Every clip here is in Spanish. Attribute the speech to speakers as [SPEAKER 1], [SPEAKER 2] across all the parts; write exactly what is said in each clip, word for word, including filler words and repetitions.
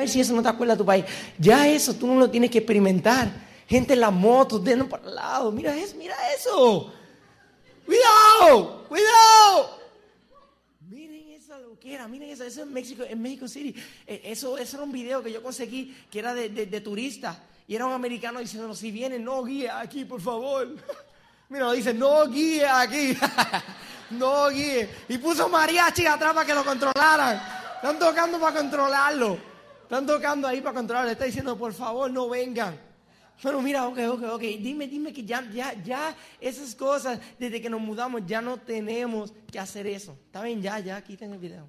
[SPEAKER 1] ver si eso no te acuerda de tu país. Ya eso tú no lo tienes que experimentar. Gente en las motos, dando para el lado. Mira eso, mira eso. ¡Cuidado! ¡Cuidado! Miren esa loquera, miren eso. Eso es en México, en México City. Eso, eso era un video que yo conseguí que era de, de, de turista. Y era un americano diciendo, si viene, no guíe aquí, por favor. Mira, dice, no guíe aquí. No guíe. Y puso mariachi atrás para que lo controlaran. Están tocando para controlarlo. Están tocando ahí para controlarlo. Le está diciendo, por favor, no vengan. Pero mira, ok, ok, ok. Dime, dime que ya, ya, ya esas cosas, desde que nos mudamos, ya no tenemos que hacer eso. Está bien, ya, ya, quiten el video.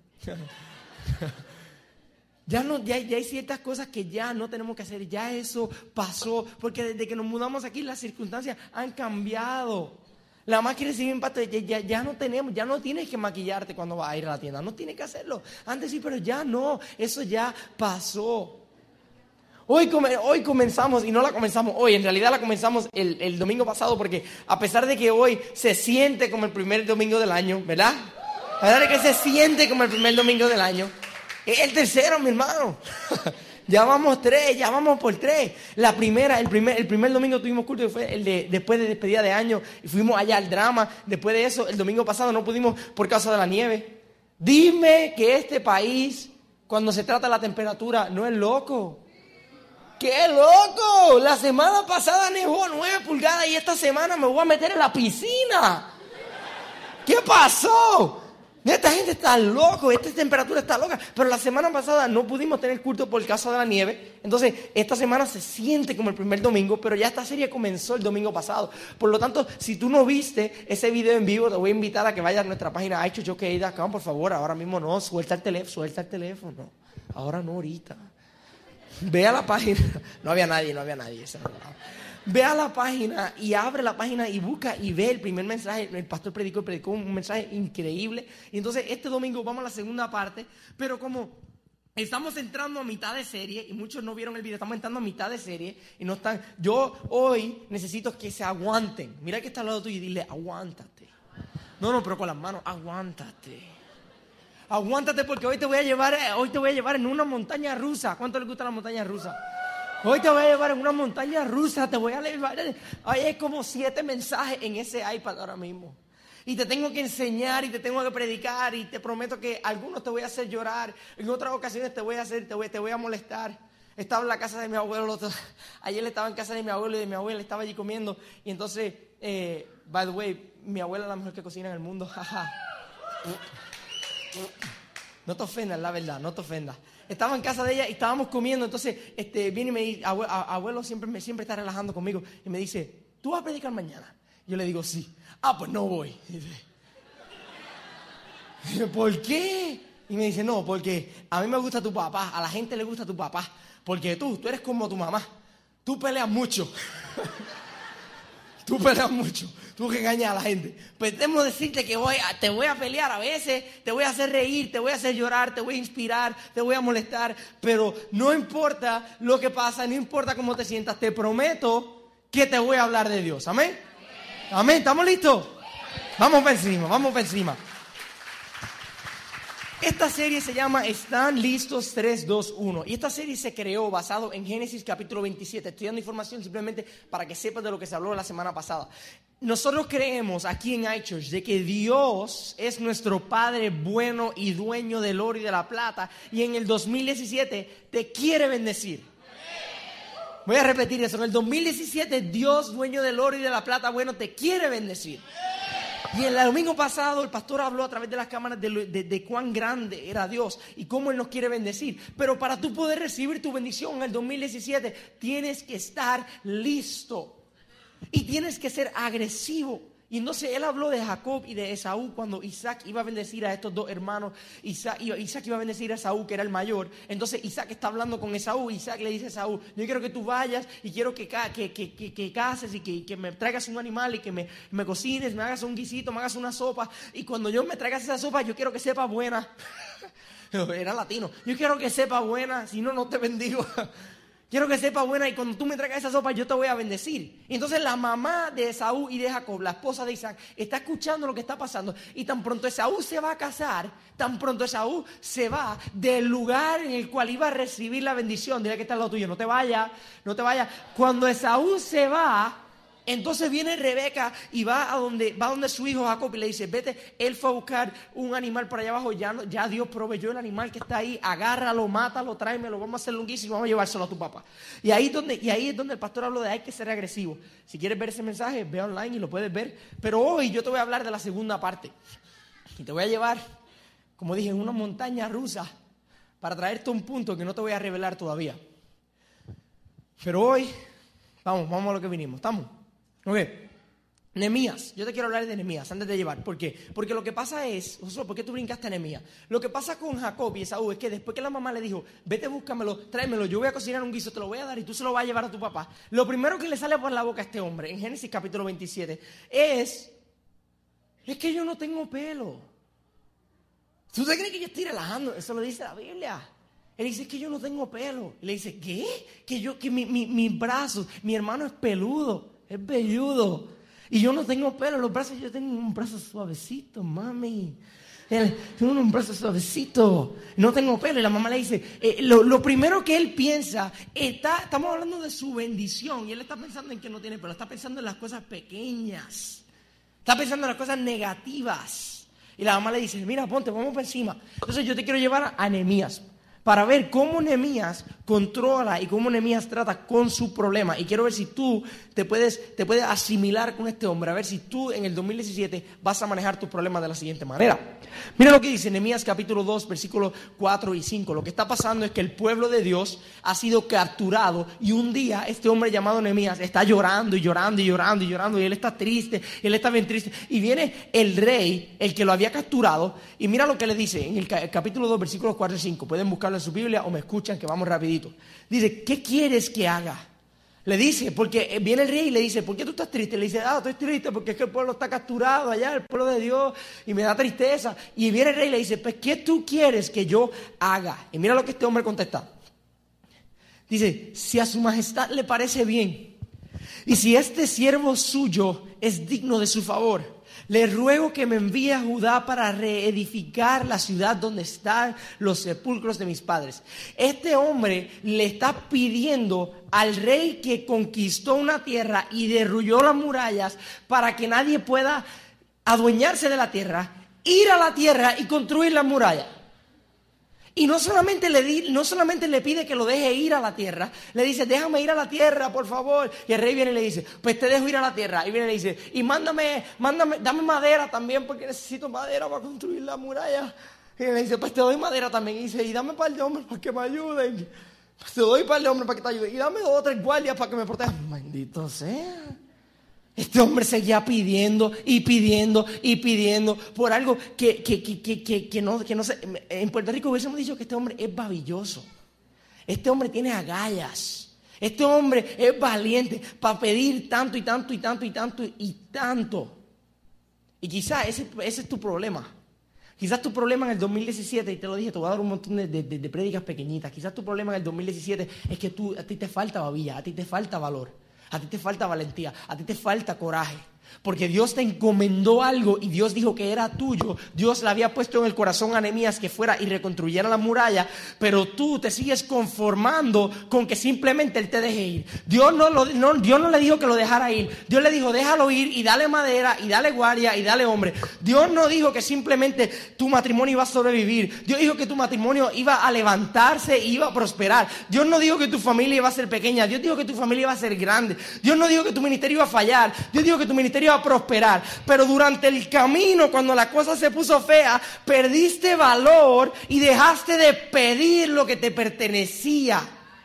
[SPEAKER 1] Ya, no, ya, ya hay ciertas cosas que ya no tenemos que hacer. Ya eso pasó. Porque desde que nos mudamos aquí, las circunstancias han cambiado. La máquina recibe impacto, ya, ya, ya no tenemos, ya no tienes que maquillarte cuando vas a ir a la tienda, no tienes que hacerlo. Antes sí, pero ya no, eso ya pasó. Hoy, hoy comenzamos, y no la comenzamos hoy, en realidad la comenzamos el, el domingo pasado, porque a pesar de que hoy se siente como el primer domingo del año, ¿verdad? A pesar de que se siente como el primer domingo del año, es el tercero, mi hermano. Ya vamos tres, ya vamos por tres. La primera, el primer, el primer domingo tuvimos culto, que fue el de después de despedida de año, y fuimos allá al drama. Después de eso, el domingo pasado no pudimos por causa de la nieve. Dime que este país, cuando se trata de la temperatura, no es loco. ¡Qué loco! La semana pasada nevó nueve pulgadas y esta semana me voy a meter en la piscina. ¿Qué pasó? Esta gente está loco, esta temperatura está loca. Pero la semana pasada no pudimos tener culto por causa de la nieve. Entonces, esta semana se siente como el primer domingo, pero ya esta serie comenzó el domingo pasado. Por lo tanto, si tú no viste ese video en vivo, te voy a invitar a que vayas a nuestra página I H O K punto com, por favor. Ahora mismo no, suelta el teléfono, suelta el teléfono. Ahora no, ahorita. Ve a la página. No había nadie, no había nadie. Ve a la página y abre la página y busca y ve el primer mensaje. El pastor predicó, predicó un mensaje increíble. Y entonces este domingo vamos a la segunda parte. Pero como estamos entrando a mitad de serie y muchos no vieron el video, estamos entrando a mitad de serie y no están. Yo hoy necesito que se aguanten. Mira que está al lado tuyo y dile, aguántate. No, no, pero con las manos, aguántate. Aguántate porque hoy te voy a llevar, hoy te voy a llevar en una montaña rusa. ¿Cuánto les gusta la montaña rusa? Hoy te voy a llevar en una montaña rusa, te voy a llevar. Hay como siete mensajes en ese iPad ahora mismo. Y te tengo que enseñar y te tengo que predicar y te prometo que algunos te voy a hacer llorar. En otras ocasiones te voy a hacer, te voy, te voy a molestar. Estaba en la casa de mi abuelo, otro, ayer estaba en casa de mi abuelo y de mi abuela estaba allí comiendo. Y entonces, eh, by the way, mi abuela es la mejor que cocina en el mundo. No te ofendas, la verdad, no te ofendas. Estaba en casa de ella y estábamos comiendo, entonces este, viene y me dice, abuelo, abuelo siempre, me, siempre está relajando conmigo y me dice, ¿tú vas a predicar mañana? Yo le digo, sí. Ah, pues no voy. Y dice, ¿por qué? Y me dice, no, porque a mí me gusta tu papá, a la gente le gusta tu papá, porque tú, tú eres como tu mamá, tú peleas mucho. Tú peleas mucho, tú que engañas a la gente. Pues tengo que decirte que voy a, te voy a pelear a veces, te voy a hacer reír, te voy a hacer llorar, te voy a inspirar, te voy a molestar. Pero no importa lo que pasa, no importa cómo te sientas, te prometo que te voy a hablar de Dios. ¿Amén? ¿Amén? ¿Estamos listos? Vamos para encima, vamos para encima. Esta serie se llama Están Listos tres, dos, uno. Y esta serie se creó basado en Génesis capítulo veintisiete. Estoy dando información simplemente para que sepas de lo que se habló la semana pasada. Nosotros creemos aquí en iChurch de que Dios es nuestro Padre bueno y dueño del oro y de la plata. Y en el dos mil diecisiete te quiere bendecir. Voy a repetir eso. En el dos mil diecisiete Dios, dueño del oro y de la plata, bueno, te quiere bendecir. Y el domingo pasado el pastor habló a través de las cámaras de, de, de cuán grande era Dios y cómo Él nos quiere bendecir. Pero para tú poder recibir tu bendición en el dos mil diecisiete tienes que estar listo y tienes que ser agresivo. Y entonces Él habló de Jacob y de Esaú cuando Isaac iba a bendecir a estos dos hermanos. Isaac iba, Isaac iba a bendecir a Esaú, que era el mayor. Entonces Isaac está hablando con Esaú. Isaac le dice a Esaú, yo quiero que tú vayas y quiero que, que, que, que, que cases y que, que me traigas un animal y que me, me cocines, me hagas un guisito, me hagas una sopa. Y cuando yo me traigas esa sopa, yo quiero que sepa buena. Era latino. Yo quiero que sepa buena, si no, no te bendigo. Quiero que sepa buena y cuando tú me traigas esa sopa yo te voy a bendecir. Y entonces la mamá de Esaú y de Jacob, la esposa de Isaac, está escuchando lo que está pasando. Y tan pronto Esaú se va a casar, tan pronto Esaú se va del lugar en el cual iba a recibir la bendición. Dile que está al lado tuyo, no te vayas, no te vayas. Cuando Esaú se va, entonces viene Rebeca y va a donde, va a donde su hijo Jacob y le dice, vete, él fue a buscar un animal por allá abajo, ya, no, ya Dios proveyó el animal que está ahí, agárralo, mátalo, tráemelo, vamos a hacer lunguísimo y vamos a llevárselo a tu papá. Y ahí, donde, y ahí es donde el pastor habló de hay que ser agresivo. Si quieres ver ese mensaje, ve online y lo puedes ver. Pero hoy yo te voy a hablar de la segunda parte. Y te voy a llevar, como dije, en una montaña rusa para traerte un punto que no te voy a revelar todavía. Pero hoy, vamos, vamos a lo que vinimos, ¿estamos? Ok, Nehemías, yo te quiero hablar de Nehemías antes de llevar, ¿por qué? Porque lo que pasa es, Josué, ¿por qué tú brincaste a Nehemías? Lo que pasa con Jacob y Esaú es que después que la mamá le dijo, vete, búscamelo, tráemelo, yo voy a cocinar un guiso, te lo voy a dar y tú se lo vas a llevar a tu papá. Lo primero que le sale por la boca a este hombre, en Génesis capítulo veintisiete, es, es que yo no tengo pelo. ¿Tú te crees que yo estoy relajando? Eso lo dice la Biblia. Él dice, es que yo no tengo pelo. Y le dice, ¿qué? Que yo, que mi, mi, mis brazos, mi hermano es peludo. Es velludo. Y yo no tengo pelo. Los brazos, yo tengo un brazo suavecito, mami. Tengo un brazo suavecito. No tengo pelo. Y la mamá le dice, eh, lo, lo primero que él piensa, está, estamos hablando de su bendición. Y él está pensando en que no tiene pelo. Está pensando en las cosas pequeñas. Está pensando en las cosas negativas. Y la mamá le dice, mira, ponte, vamos por encima. Entonces yo te quiero llevar a Nehemías para ver cómo Nehemías controla y cómo Nehemías trata con su problema. Y quiero ver si tú te puedes, te puedes asimilar con este hombre, a ver si tú en el dos mil diecisiete vas a manejar tus problemas de la siguiente manera. Mira lo que dice Nehemías capítulo dos, versículos cuatro y cinco. Lo que está pasando es que el pueblo de Dios ha sido capturado y un día este hombre llamado Nehemías está llorando y llorando y llorando y llorando y él está triste, él está bien triste. Y viene el rey, el que lo había capturado, y mira lo que le dice en el capítulo dos, versículos cuatro y cinco. Pueden buscarlo en su Biblia o me escuchan que vamos rapidito. Dice, ¿qué quieres que haga? Le dice, porque viene el rey y le dice, ¿por qué tú estás triste? Le dice, ah, estoy triste porque es que el pueblo está capturado allá, el pueblo de Dios, y me da tristeza. Y viene el rey y le dice, pues, ¿qué tú quieres que yo haga? Y mira lo que este hombre contesta. Dice, si a su majestad le parece bien, y si este siervo suyo es digno de su favor, le ruego que me envíe a Judá para reedificar la ciudad donde están los sepulcros de mis padres. Este hombre le está pidiendo al rey que conquistó una tierra y derruyó las murallas para que nadie pueda adueñarse de la tierra, ir a la tierra y construir las murallas. Y no solamente, le di, no solamente le pide que lo deje ir a la tierra, le dice, déjame ir a la tierra, por favor. Y el rey viene y le dice, pues te dejo ir a la tierra. Y viene y le dice, y mándame, mándame, dame madera también, porque necesito madera para construir la muralla. Y le dice, pues te doy madera también. Y dice, y dame par de hombres para que me ayuden. Pues te doy par de hombres para que te ayuden. Y dame dos o tres guardias para que me protejan. Bendito sea. Este hombre seguía pidiendo y pidiendo y pidiendo por algo que, que, que, que, que, que no, que no sé. En Puerto Rico hubiésemos dicho que este hombre es babilloso. Este hombre tiene agallas. Este hombre es valiente para pedir tanto y tanto y tanto y tanto y tanto. Y quizás ese, ese es tu problema. Quizás tu problema en el dos mil diecisiete, y te lo dije, te voy a dar un montón de, de, de prédicas pequeñitas. Quizás tu problema en el dos mil diecisiete es que tú, a ti te falta babilla, a ti te falta valor. A ti te falta valentía, a ti te falta coraje. Porque Dios te encomendó algo y Dios dijo que era tuyo. Dios le había puesto en el corazón a Nehemías que fuera y reconstruyera la muralla, pero tú te sigues conformando con que simplemente él te deje ir. Dios no, lo, no, Dios no le dijo que lo dejara ir. Dios le dijo, déjalo ir y dale madera y dale guardia y dale hombre. Dios no dijo que simplemente tu matrimonio iba a sobrevivir. Dios dijo que tu matrimonio iba a levantarse y iba a prosperar. Dios no dijo que tu familia iba a ser pequeña. Dios dijo que tu familia iba a ser grande. Dios no dijo que tu ministerio iba a fallar. Dios dijo que tu ministerio iba a prosperar, pero durante el camino, cuando la cosa se puso fea, perdiste valor y dejaste de pedir lo que te pertenecía.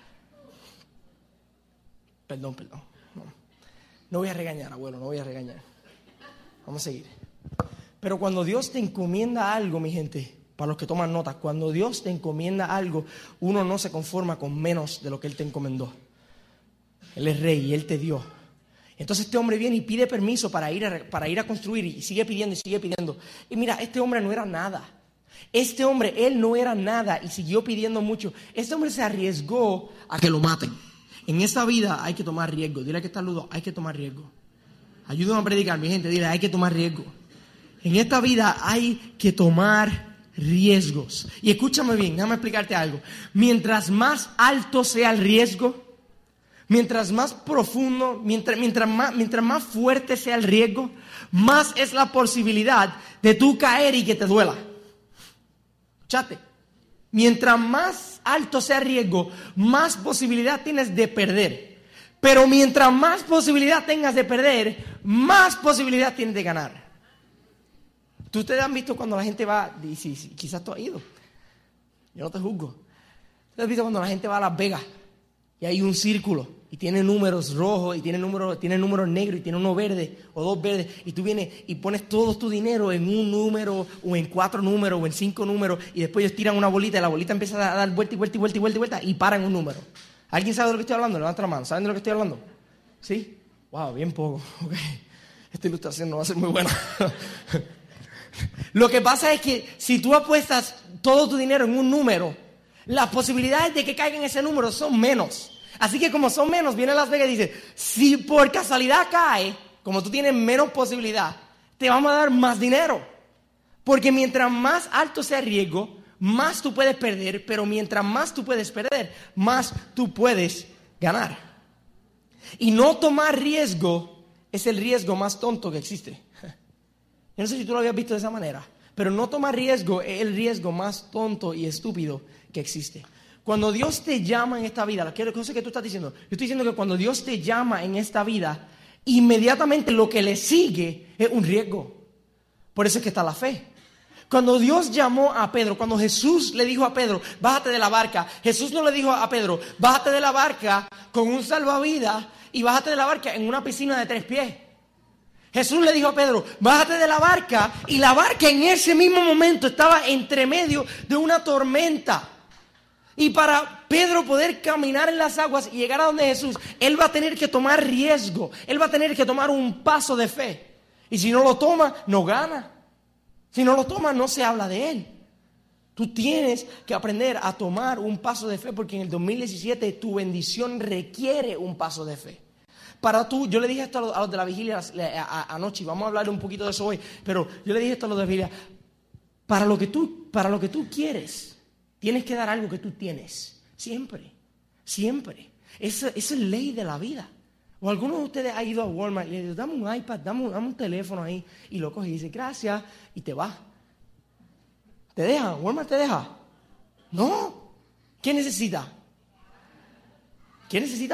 [SPEAKER 1] Perdón, perdón. No, no voy a regañar, abuelo, no voy a regañar. Vamos a seguir. Pero cuando Dios te encomienda algo, mi gente, para los que toman notas, cuando Dios te encomienda algo, uno no se conforma con menos de lo que Él te encomendó. Él es rey y Él te dio. Entonces este hombre viene y pide permiso para ir, a, para ir a construir y sigue pidiendo y sigue pidiendo. Y mira, este hombre no era nada. Este hombre, él no era nada y siguió pidiendo mucho. Este hombre se arriesgó a que lo maten. En esta vida hay que tomar riesgo. Dile que está Ludo, hay que tomar riesgo. Ayúdame a predicar, mi gente, dile, hay que tomar riesgo. En esta vida hay que tomar riesgos. Y escúchame bien, déjame explicarte algo. Mientras más alto sea el riesgo, mientras más profundo, mientras, mientras, más, mientras más fuerte sea el riesgo, más es la posibilidad de tú caer y que te duela. Escúchate. Mientras más alto sea el riesgo, más posibilidad tienes de perder. Pero mientras más posibilidad tengas de perder, más posibilidad tienes de ganar. ¿Tú ustedes han visto cuando la gente va, y si, si, quizás tú has ido, yo no te juzgo. ¿Ustedes han visto cuando la gente va a Las Vegas y hay un círculo y tiene números rojos y tiene números, tiene números negros y tiene uno verde o dos verdes y tú vienes y pones todo tu dinero en un número o en cuatro números o en cinco números y después ellos tiran una bolita y la bolita empieza a dar vuelta y vuelta y vuelta y vuelta y vuelta y paran un número? ¿Alguien sabe de lo que estoy hablando? Levanta la mano. ¿Saben de lo que estoy hablando? ¿Sí? Wow, bien poco. Okay. Esta ilustración no va a ser muy buena. Lo que pasa es que si tú apuestas todo tu dinero en un número, las posibilidades de que caiga en ese número son menos. Así que como son menos, viene Las Vegas y dice, si por casualidad cae, como tú tienes menos posibilidad, te vamos a dar más dinero. Porque mientras más alto sea el riesgo, más tú puedes perder, pero mientras más tú puedes perder, más tú puedes ganar. Y no tomar riesgo es el riesgo más tonto que existe. Yo no sé si tú lo habías visto de esa manera, pero no tomar riesgo es el riesgo más tonto y estúpido que existe. Cuando Dios te llama en esta vida, ¿qué cosa que tú estás diciendo? Yo estoy diciendo que cuando Dios te llama en esta vida, inmediatamente lo que le sigue es un riesgo. Por eso es que está la fe. Cuando Dios llamó a Pedro, cuando Jesús le dijo a Pedro, bájate de la barca, Jesús no le dijo a Pedro, bájate de la barca con un salvavidas y bájate de la barca en una piscina de tres pies. Jesús le dijo a Pedro, bájate de la barca, y la barca en ese mismo momento estaba entre medio de una tormenta. Y para Pedro poder caminar en las aguas y llegar a donde Jesús, él va a tener que tomar riesgo, él va a tener que tomar un paso de fe. Y si no lo toma, no gana. Si no lo toma, no se habla de él. Tú tienes que aprender a tomar un paso de fe, porque en el dos mil diecisiete tu bendición requiere un paso de fe. Para tú, yo le dije esto a los, a los de la vigilia a, a, anoche, y vamos a hablar un poquito de eso hoy, pero yo le dije esto a los de la vigilia, para lo que tú, para lo que tú quieres, tienes que dar algo que tú tienes, siempre, siempre. Esa, esa es ley de la vida. O algunos de ustedes han ido a Walmart y le dicen, dame un iPad, dame un, dame un teléfono ahí, y lo coges y dice, gracias, y te vas. ¿Te deja? ¿Walmart te deja? No. ¿Qué necesita? ¿Qué necesita?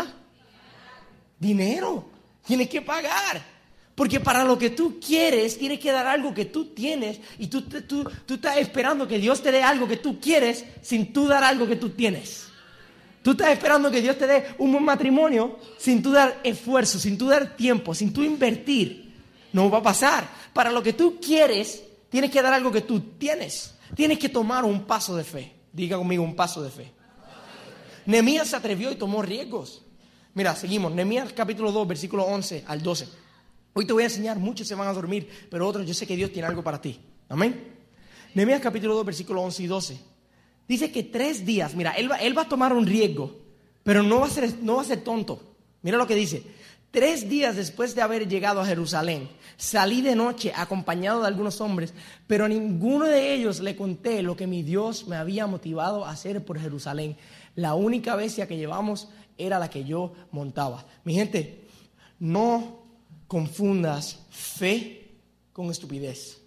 [SPEAKER 1] Dinero. Tienes que pagar. Porque para lo que tú quieres, tienes que dar algo que tú tienes. Y tú, tú, tú estás esperando que Dios te dé algo que tú quieres sin tú dar algo que tú tienes. Tú estás esperando que Dios te dé un buen matrimonio sin tú dar esfuerzo, sin tú dar tiempo, sin tú invertir. No va a pasar. Para lo que tú quieres, tienes que dar algo que tú tienes. Tienes que tomar un paso de fe. Diga conmigo, un paso de fe. Nehemías se atrevió y tomó riesgos. Mira, seguimos. Nehemías capítulo dos, versículo once al doce. Hoy te voy a enseñar, muchos se van a dormir, pero otros yo sé que Dios tiene algo para ti. Amén. Nehemías capítulo dos, versículo once y doce. Dice que tres días, mira, él va, él va a tomar un riesgo, pero no va a ser, no va a ser tonto. Mira lo que dice. Tres días después de haber llegado a Jerusalén, salí de noche acompañado de algunos hombres, pero a ninguno de ellos le conté lo que mi Dios me había motivado a hacer por Jerusalén. La única bestia que llevamos era la que yo montaba. Mi gente, no confundas fe con estupidez.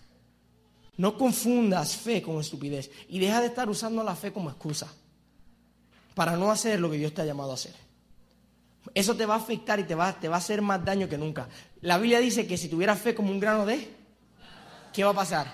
[SPEAKER 1] No confundas fe con estupidez. Y deja de estar usando la fe como excusa para no hacer lo que Dios te ha llamado a hacer. Eso te va a afectar y te va, te va a hacer más daño que nunca. La Biblia dice que si tuvieras fe como un grano de, ¿qué va a pasar?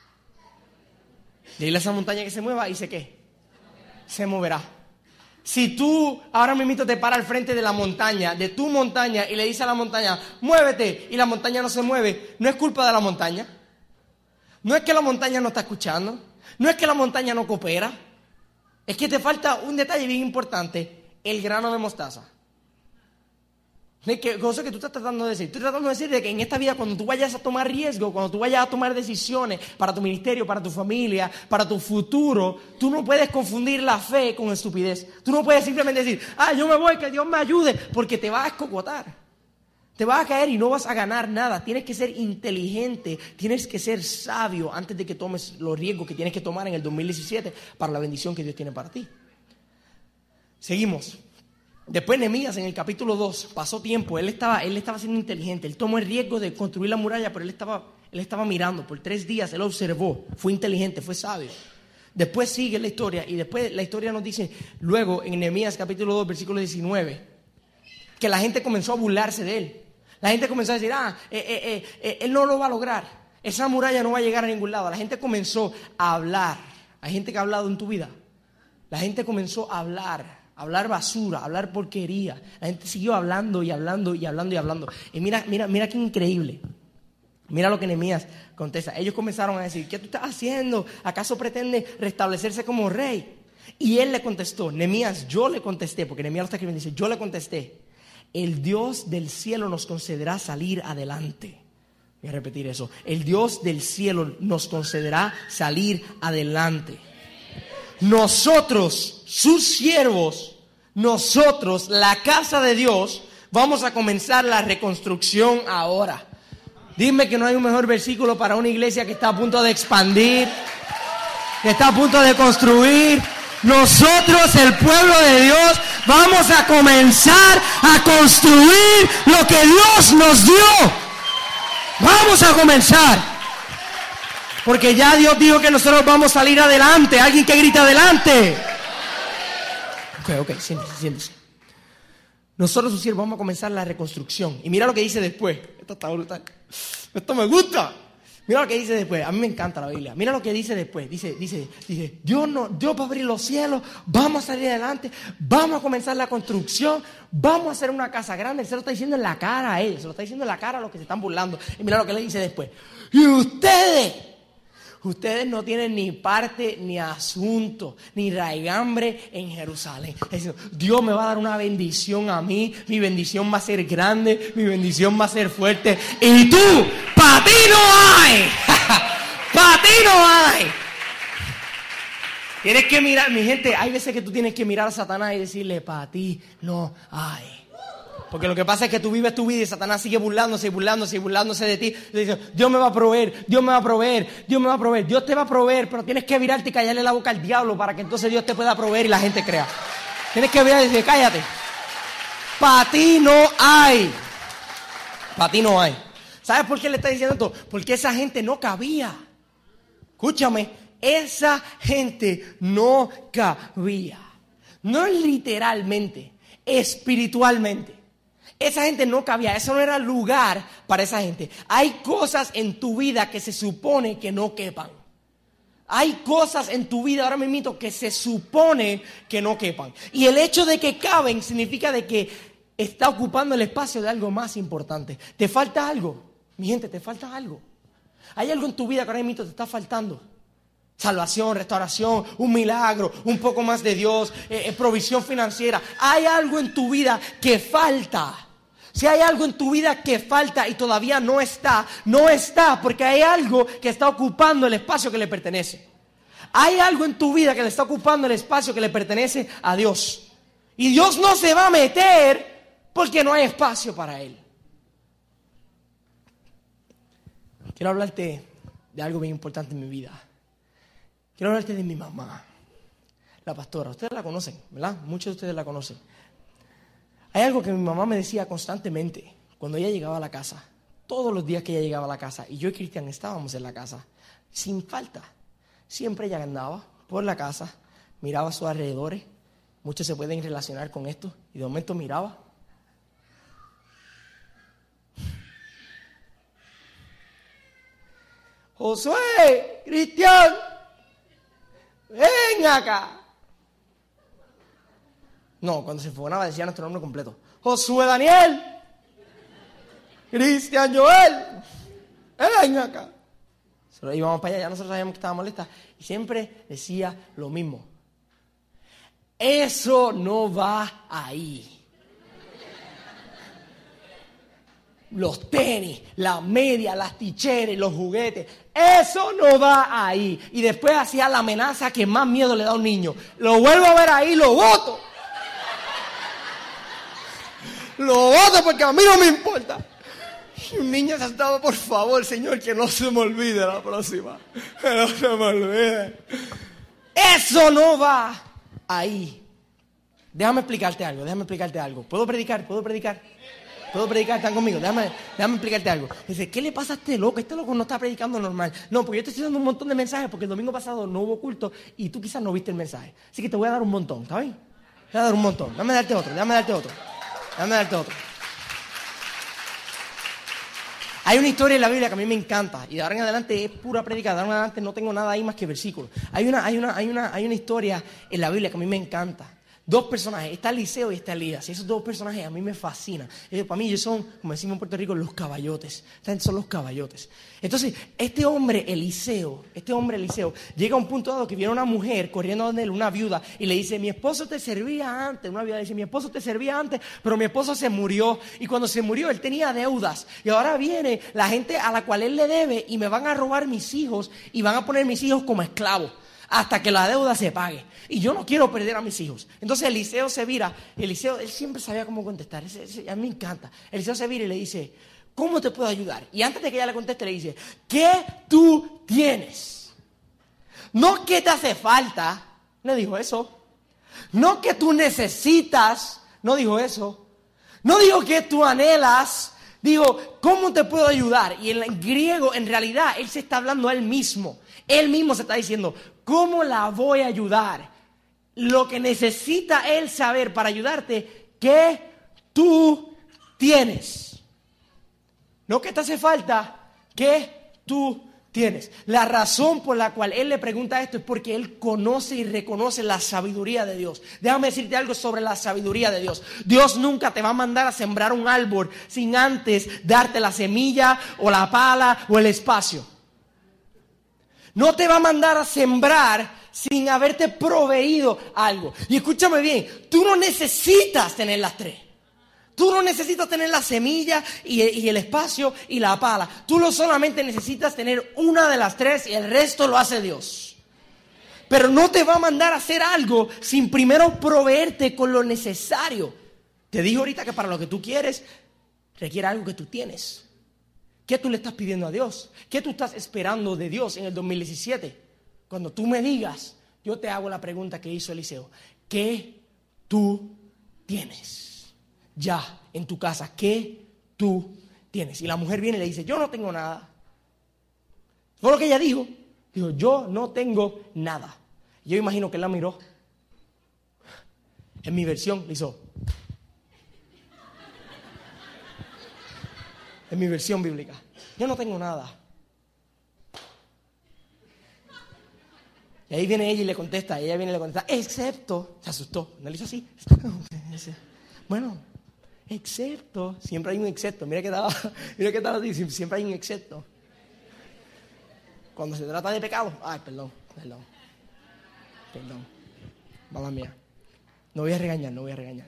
[SPEAKER 1] Dile a esa montaña que se mueva y dice ¿qué? Se moverá. Si tú ahora mismo te paras al frente de la montaña, de tu montaña, y le dices a la montaña, muévete, y la montaña no se mueve, no es culpa de la montaña. No es que la montaña no está escuchando, no es que la montaña no coopera, es que te falta un detalle bien importante, el grano de mostaza. ¿Qué cosa que tú estás tratando de decir? Estoy tratando de decir de que en esta vida, cuando tú vayas a tomar riesgo, cuando tú vayas a tomar decisiones para tu ministerio, para tu familia, para tu futuro, tú no puedes confundir la fe con estupidez. Tú no puedes simplemente decir, ah, yo me voy, que Dios me ayude, porque te vas a escocotar. Te vas a caer y no vas a ganar nada. Tienes que ser inteligente, tienes que ser sabio antes de que tomes los riesgos que tienes que tomar en el dos mil diecisiete para la bendición que Dios tiene para ti. Seguimos. Después Nehemías en el capítulo dos, pasó tiempo, él estaba, él estaba siendo inteligente, él tomó el riesgo de construir la muralla, pero él estaba, él estaba mirando por tres días, él observó, fue inteligente, fue sabio. Después sigue la historia y después la historia nos dice, luego en Nehemías capítulo dos, versículo diecinueve, que la gente comenzó a burlarse de él. La gente comenzó a decir, ah, eh, eh, eh, él no lo va a lograr, esa muralla no va a llegar a ningún lado. La gente comenzó a hablar, hay gente que ha hablado en tu vida, la gente comenzó a hablar. Hablar basura, hablar porquería. La gente siguió hablando y hablando y hablando y hablando. Y mira, mira, mira qué increíble. Mira lo que Nehemías contesta. Ellos comenzaron a decir, ¿qué tú estás haciendo? ¿Acaso pretende restablecerse como rey? Y él le contestó, Nehemías, yo le contesté, porque Nehemías lo está escribiendo, dice, yo le contesté, el Dios del cielo nos concederá salir adelante. Voy a repetir eso. El Dios del cielo nos concederá salir adelante. Nosotros, sus siervos, nosotros, la casa de Dios, vamos a comenzar la reconstrucción ahora. Dime que no hay un mejor versículo para una iglesia que está a punto de expandir, que está a punto de construir. Nosotros, el pueblo de Dios, vamos a comenzar a construir lo que Dios nos dio. Vamos a comenzar. Porque ya Dios dijo que nosotros vamos a salir adelante. Alguien que grita adelante. Ok, ok, siéntese, siéntese. Nosotros, sus siervos, vamos a comenzar la reconstrucción. Y mira lo que dice después. Esto está brutal. Esto me gusta. Mira lo que dice después. A mí me encanta la Biblia. Mira lo que dice después. Dice, dice, dice, Dios no, Dios va a abrir los cielos. Vamos a salir adelante. Vamos a comenzar la construcción. Vamos a hacer una casa grande. Él se lo está diciendo en la cara a él. Se lo está diciendo en la cara a los que se están burlando. Y mira lo que le dice después. Y ustedes... Ustedes no tienen ni parte, ni asunto, ni raigambre en Jerusalén. Es decir, Dios me va a dar una bendición a mí. Mi bendición va a ser grande. Mi bendición va a ser fuerte. Y tú, para ti no hay. Para ti no hay. Tienes que mirar, mi gente, hay veces que tú tienes que mirar a Satanás y decirle, para ti no hay. Porque lo que pasa es que tú vives tu vida y Satanás sigue burlándose y burlándose y burlándose de ti. Le dice, Dios me va a proveer, Dios me va a proveer, Dios me va a proveer. Dios te va a proveer, pero tienes que virarte y callarle la boca al diablo para que entonces Dios te pueda proveer y la gente crea. Tienes que virar y decir, cállate. Para ti no hay. Para ti no hay. ¿Sabes por qué le está diciendo esto? Porque esa gente no cabía. Escúchame, esa gente no cabía. No literalmente, espiritualmente. Esa gente no cabía, eso no era lugar para esa gente. Hay cosas en tu vida que se supone que no quepan. Hay cosas en tu vida ahora mismo que se supone que no quepan. Y el hecho de que caben significa de que está ocupando el espacio de algo más importante. ¿Te falta algo? Mi gente, ¿te falta algo? ¿Hay algo en tu vida que ahora mismo te está faltando? Salvación, restauración, un milagro, un poco más de Dios, eh, eh, provisión financiera. Hay algo en tu vida que falta. Si hay algo en tu vida que falta y todavía no está, no está porque hay algo que está ocupando el espacio que le pertenece. Hay algo en tu vida que le está ocupando el espacio que le pertenece a Dios. Y Dios no se va a meter porque no hay espacio para Él. Quiero hablarte de algo bien importante en mi vida. Quiero hablarte de mi mamá, la pastora. Ustedes la conocen, ¿verdad? Muchos de ustedes la conocen. Hay algo que mi mamá me decía constantemente cuando ella llegaba a la casa. Todos los días que ella llegaba a la casa, y yo y Cristian estábamos en la casa, sin falta. Siempre ella andaba por la casa, miraba a sus alrededores. Muchos se pueden relacionar con esto. Y de momento miraba. Josué, Cristian, ven acá. No, cuando se enfogonaba decía nuestro nombre completo. Josué Daniel, Cristian Joel, ven acá. Solo íbamos para allá, ya nosotros sabíamos que estaba molesta. Y siempre decía lo mismo. Eso no va ahí. los tenis, las medias, las ticheras, los juguetes. Eso no va ahí. Y después hacía la amenaza que más miedo le da a un niño. Lo vuelvo a ver ahí, lo boto. Lo boto porque a mí no me importa. Y un niño se ha estado, por favor, Señor, que no se me olvide la próxima. Que no se me olvide. Eso no va ahí. Déjame explicarte algo, déjame explicarte algo. ¿Puedo predicar? ¿Puedo predicar? ¿Puedo predicar? ¿Están conmigo? Déjame, déjame explicarte algo. Dice, ¿qué le pasa a este loco? Este loco no está predicando normal. No, porque yo te estoy dando un montón de mensajes porque el domingo pasado no hubo culto y tú quizás no viste el mensaje. Así que te voy a dar un montón, ¿está bien? Te voy a dar un montón. Déjame darte otro, déjame darte otro. Déjame darte otro. Hay una historia en la Biblia que a mí me encanta y de ahora en adelante es pura predica. De ahora en adelante no tengo nada ahí más que versículos. Hay una, hay una, hay una, hay una historia en la Biblia que a mí me encanta. Dos personajes, está Eliseo y está Elías. Y esos dos personajes a mí me fascinan. Ellos, para mí ellos son, como decimos en Puerto Rico, los caballotes. Son los caballotes. Entonces, este hombre Eliseo, este hombre Eliseo, llega a un punto dado que viene una mujer corriendo donde él, una viuda, y le dice, mi esposo te servía antes. Una viuda le dice, mi esposo te servía antes, pero mi esposo se murió. Y cuando se murió, él tenía deudas. Y ahora viene la gente a la cual él le debe y me van a robar mis hijos y van a poner mis hijos como esclavos hasta que la deuda se pague. Y yo no quiero perder a mis hijos. Entonces Eliseo se vira. Y Eliseo, él siempre sabía cómo contestar. Ese, ese, a mí me encanta. Eliseo se vira y le dice, ¿cómo te puedo ayudar? Y antes de que ella le conteste, le dice, ¿qué tú tienes? No qué te hace falta. No dijo eso. No que tú necesitas. No dijo eso. No dijo que tú anhelas. Digo, ¿cómo te puedo ayudar? Y en griego, en realidad, él se está hablando a él mismo. Él mismo se está diciendo, ¿cómo la voy a ayudar? Lo que necesita él saber para ayudarte, ¿qué tú tienes? No que te hace falta, ¿qué tú tienes? La razón por la cual él le pregunta esto es porque él conoce y reconoce la sabiduría de Dios. Déjame decirte algo sobre la sabiduría de Dios. Dios nunca te va a mandar a sembrar un árbol sin antes darte la semilla o la pala o el espacio. No te va a mandar a sembrar sin haberte proveído algo. Y escúchame bien, tú no necesitas tener las tres. Tú no necesitas tener la semilla y, y el espacio y la pala. Tú no solamente necesitas tener una de las tres y el resto lo hace Dios. Pero no te va a mandar a hacer algo sin primero proveerte con lo necesario. Te dijo ahorita que para lo que tú quieres requiere algo que tú tienes. ¿Qué tú le estás pidiendo a Dios? ¿Qué tú estás esperando de Dios en el dos mil diecisiete? Cuando tú me digas, yo te hago la pregunta que hizo Eliseo. ¿Qué tú tienes? Ya, en tu casa, ¿qué tú tienes? Y la mujer viene y le dice, yo no tengo nada. Fue lo que ella dijo. Dijo, yo no tengo nada. Y yo imagino que él la miró. En mi versión, le hizo. En mi versión bíblica. Yo no tengo nada. Y ahí viene ella y le contesta. Y ella viene y le contesta. Excepto. Se asustó. No le hizo así. Bueno, excepto. Siempre hay un excepto. Mira que estaba, mira que estaba diciendo. Siempre hay un excepto. Cuando se trata de pecado. Ay, perdón. Perdón. Perdón. Mamá mía. No voy a regañar. No voy a regañar.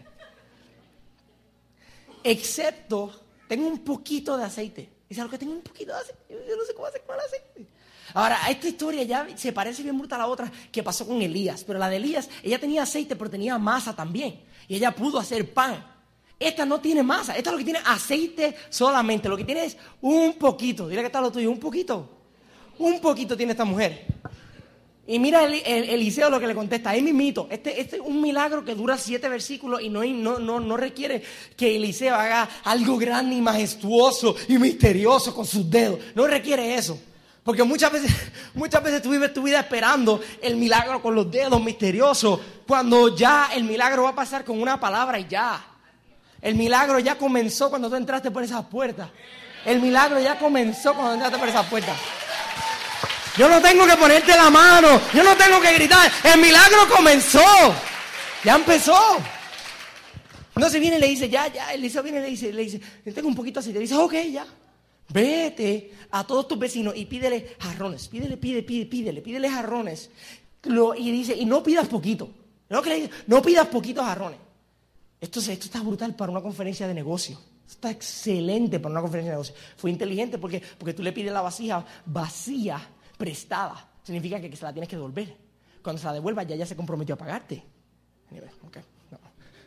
[SPEAKER 1] Excepto. Tengo un poquito de aceite. Dice algo que tengo un poquito de aceite. Yo no sé cómo hacer con el aceite. Ahora, esta historia ya se parece bien mucho a la otra que pasó con Elías. Pero la de Elías, ella tenía aceite, pero tenía masa también. Y ella pudo hacer pan. Esta no tiene masa. Esta lo que tiene aceite solamente. Lo que tiene es un poquito. Dile que está lo tuyo. Un poquito. Un poquito tiene esta mujer. Y mira el, el, Eliseo lo que le contesta, ahí mismito, este, este es un milagro que dura siete versículos y no, no, no, no requiere que Eliseo haga algo grande y majestuoso y misterioso con sus dedos, no requiere eso, porque muchas veces, muchas veces tú vives tu vida esperando el milagro con los dedos misteriosos, cuando ya el milagro va a pasar con una palabra y ya, el milagro ya comenzó cuando tú entraste por esas puertas, el milagro ya comenzó cuando entraste por esas puertas. Yo no tengo que ponerte la mano, yo no tengo que gritar, el milagro comenzó, ya empezó. Entonces viene y le dice, ya, ya, Eliseo viene y le dice, le dice, tengo un poquito así, le dice, ok, ya, vete a todos tus vecinos y pídele jarrones, pídele, pide, pide, pídele, pídele jarrones. Lo, y dice, y no pidas poquito, ¿no? Que le dice, no pidas poquitos jarrones. Esto, esto está brutal para una conferencia de negocio. Está excelente para una conferencia de negocios. Fue inteligente porque, porque tú le pides la vasija vacía, prestada. Significa que, que se la tienes que devolver. Cuando se la devuelva, ya ella se comprometió a pagarte. Okay, no.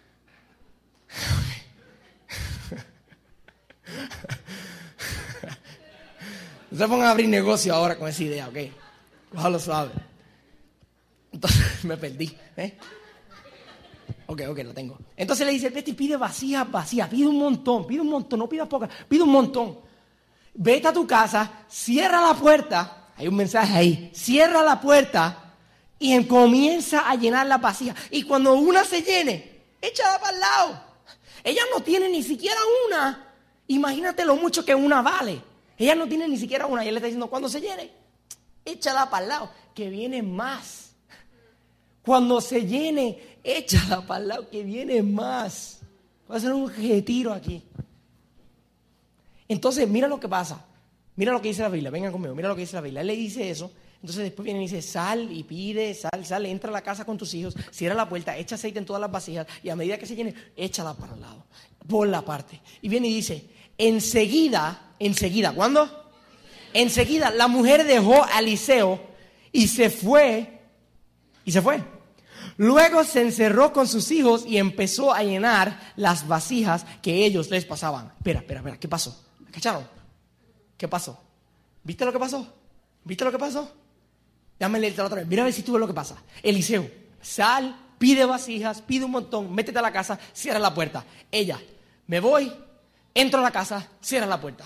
[SPEAKER 1] No se pongan a abrir negocio ahora con esa idea, ¿ok? Cójalo suave. Entonces me perdí, ¿eh? Ok, ok, lo tengo. Entonces le dice, vete y pide vasijas vacías, pide un montón, pide un montón, no pidas pocas, pide un montón. Vete a tu casa, cierra la puerta, hay un mensaje ahí, cierra la puerta y comienza a llenar la vasija. Y cuando una se llene, échala para el lado. Ella no tiene ni siquiera una. Imagínate lo mucho que una vale. Ella no tiene ni siquiera una. Y él le está diciendo, cuando se llene, échala para el lado, que viene más. Cuando se llene, échala para el lado, que viene más. Va a ser un retiro aquí. Entonces, mira lo que pasa. Mira lo que dice la Biblia. Vengan conmigo, mira lo que dice la Biblia. Él le dice eso. Entonces después viene y dice, sal y pide, sal, sal, entra a la casa con tus hijos, cierra la puerta, echa aceite en todas las vasijas y a medida que se llene, échala para el lado, por la parte. Y viene y dice, enseguida, enseguida, ¿cuándo? Enseguida la mujer dejó a Eliseo y se fue, y se fue. Luego se encerró con sus hijos y empezó a llenar las vasijas que ellos les pasaban. Espera, espera, espera, ¿qué pasó? ¿Me cacharon? ¿Qué pasó? ¿Viste lo que pasó? ¿Viste lo que pasó? Déjame leerte otra vez. Mira a ver si tú ves lo que pasa. Eliseo, sal, pide vasijas, pide un montón, métete a la casa, cierra la puerta. Ella, me voy, entro a la casa, cierra la puerta.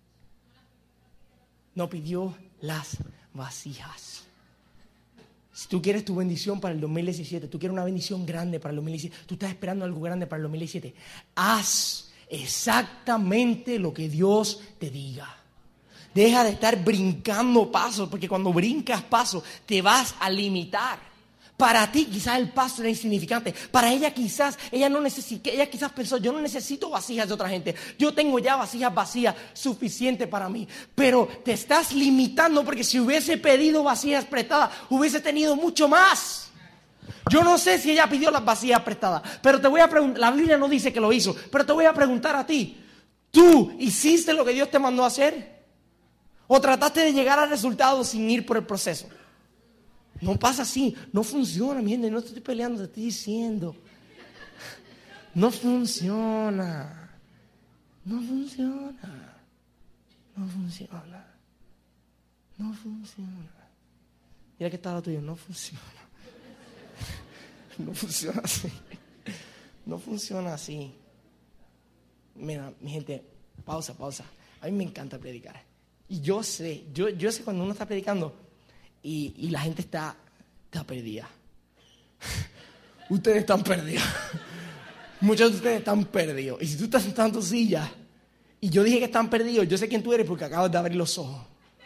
[SPEAKER 1] No pidió las vasijas. Si tú quieres tu bendición para el dos mil diecisiete, tú quieres una bendición grande para el dos mil diecisiete, tú estás esperando algo grande para el dos mil diecisiete, haz exactamente lo que Dios te diga. Deja de estar brincando pasos, porque cuando brincas pasos te vas a limitar. Para ti quizás el paso era insignificante. Para ella quizás, ella no necesita, ella quizás pensó, yo no necesito vasijas de otra gente. Yo tengo ya vasijas vacías suficiente para mí. Pero te estás limitando porque si hubiese pedido vasijas prestadas, hubiese tenido mucho más. Yo no sé si ella pidió las vasijas prestadas, pero te voy a preguntar, la Biblia no dice que lo hizo, pero te voy a preguntar a ti, ¿tú hiciste lo que Dios te mandó a hacer? ¿O trataste de llegar al resultado sin ir por el proceso? No pasa así, no funciona, mi gente, no te estoy peleando, te estoy diciendo. No funciona, no funciona, no funciona, no funciona. Mira que está lo tuyo, no funciona. No funciona así, no funciona así. Mira, mi gente, pausa, pausa. A mí me encanta predicar. Y yo sé, yo, yo sé cuando uno está predicando y, y la gente está, está perdida. Ustedes están perdidos. Muchos de ustedes están perdidos. Y si tú estás sentado en tu silla y yo dije que están perdidos, yo sé quién tú eres porque acabas de abrir los ojos.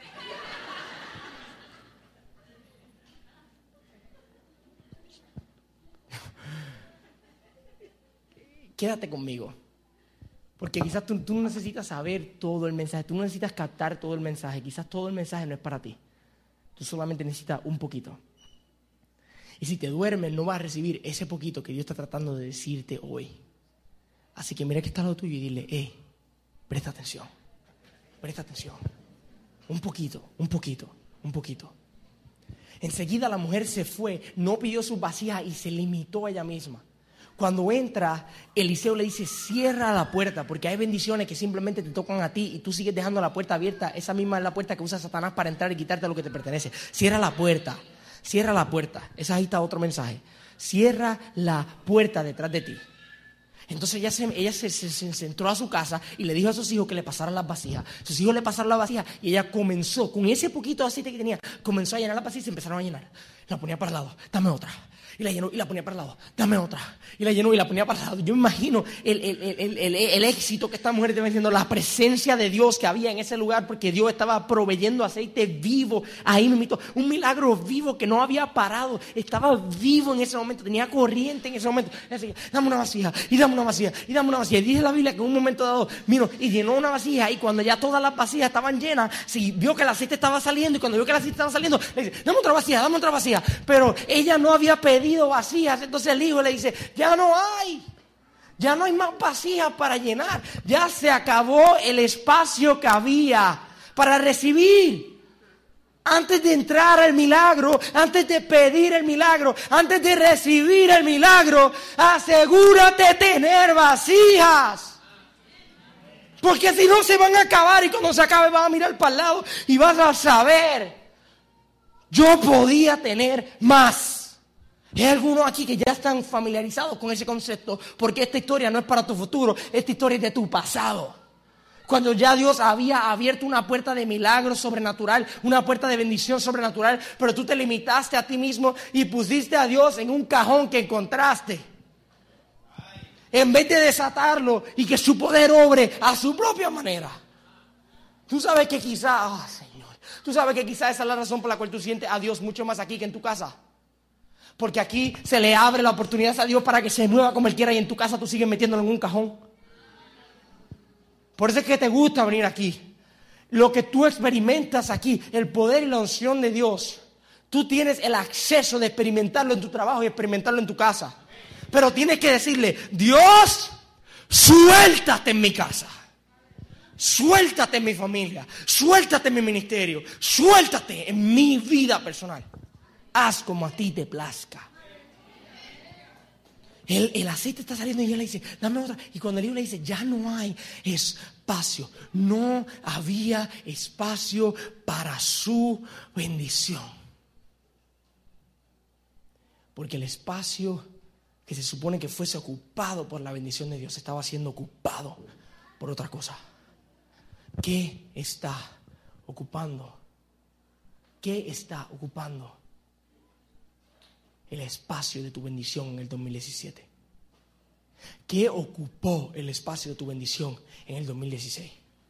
[SPEAKER 1] Quédate conmigo. Porque quizás tú, tú no necesitas saber todo el mensaje, tú no necesitas captar todo el mensaje, quizás todo el mensaje no es para ti. Tú solamente necesitas un poquito. Y si te duermes no vas a recibir ese poquito que Dios está tratando de decirte hoy. Así que mira que está lo tuyo y dile, eh, presta atención, presta atención. Un poquito, un poquito, un poquito. Enseguida la mujer se fue, no pidió sus vasijas y se limitó a ella misma. Cuando entra, Eliseo le dice, cierra la puerta, porque hay bendiciones que simplemente te tocan a ti y tú sigues dejando la puerta abierta. Esa misma es la puerta que usa Satanás para entrar y quitarte lo que te pertenece. Cierra la puerta, cierra la puerta. Ese ahí está otro mensaje. Cierra la puerta detrás de ti. Entonces ella, se, ella se, se, se entró a su casa y le dijo a sus hijos que le pasaran las vasijas. Sus hijos le pasaron las vasijas y ella comenzó, con ese poquito de aceite que tenía, comenzó a llenar las vasijas y se empezaron a llenar. La ponía para el lado, dame otra. Y la llenó y la ponía para el lado, dame otra. Y la llenó y la ponía para el lado. Yo me imagino el, el, el, el, el éxito que esta mujer estaba diciendo, la presencia de Dios que había en ese lugar, porque Dios estaba proveyendo aceite vivo ahí mismo. Un milagro vivo que no había parado. Estaba vivo en ese momento, tenía corriente en ese momento. Así, dame una vasija, y dame una vasija, y dame una vasija. Y dice la Biblia que en un momento dado, vino y llenó una vasija. Y cuando ya todas las vasijas estaban llenas, sí, vio que el aceite estaba saliendo. Y cuando vio que el aceite estaba saliendo, le dice, dame otra vasija, dame otra vasija. Pero ella no había pedido vacías, entonces el hijo le dice, ya no hay, Ya no hay más vasijas para llenar. Ya se acabó el espacio que había para recibir. Antes de entrar al milagro, antes de pedir el milagro, antes de recibir el milagro, asegúrate de tener vasijas. Porque si no se van a acabar y cuando se acabe vas a mirar para el lado y vas a saber, yo podía tener más. Hay algunos aquí que ya están familiarizados con ese concepto, porque esta historia no es para tu futuro, esta historia es de tu pasado. Cuando ya Dios había abierto una puerta de milagro sobrenatural, una puerta de bendición sobrenatural, pero tú te limitaste a ti mismo y pusiste a Dios en un cajón que encontraste. En vez de desatarlo y que su poder obre a su propia manera. Tú sabes que quizá, oh Señor, tú sabes que quizá esa es la razón por la cual tú sientes a Dios mucho más aquí que en tu casa. Porque aquí se le abre la oportunidad a Dios para que se mueva como Él quiera y en tu casa tú sigues metiéndolo en un cajón. Por eso es que te gusta venir aquí. Lo que tú experimentas aquí, el poder y la unción de Dios, tú tienes el acceso de experimentarlo en tu trabajo y experimentarlo en tu casa. Pero tienes que decirle, Dios, suéltate en mi casa. Suéltate en mi familia. Suéltate en mi ministerio. Suéltate en mi vida personal. Haz como a ti te plazca. El, el aceite está saliendo y ella le dice, dame otra. Y cuando el hijo le dice, ya no hay espacio. No había espacio para su bendición. Porque el espacio que se supone que fuese ocupado por la bendición de Dios estaba siendo ocupado por otra cosa. ¿Qué está ocupando? ¿Qué está ocupando el espacio de tu bendición en el dos mil diecisiete? ¿Qué ocupó el espacio de tu bendición en el dos mil dieciséis?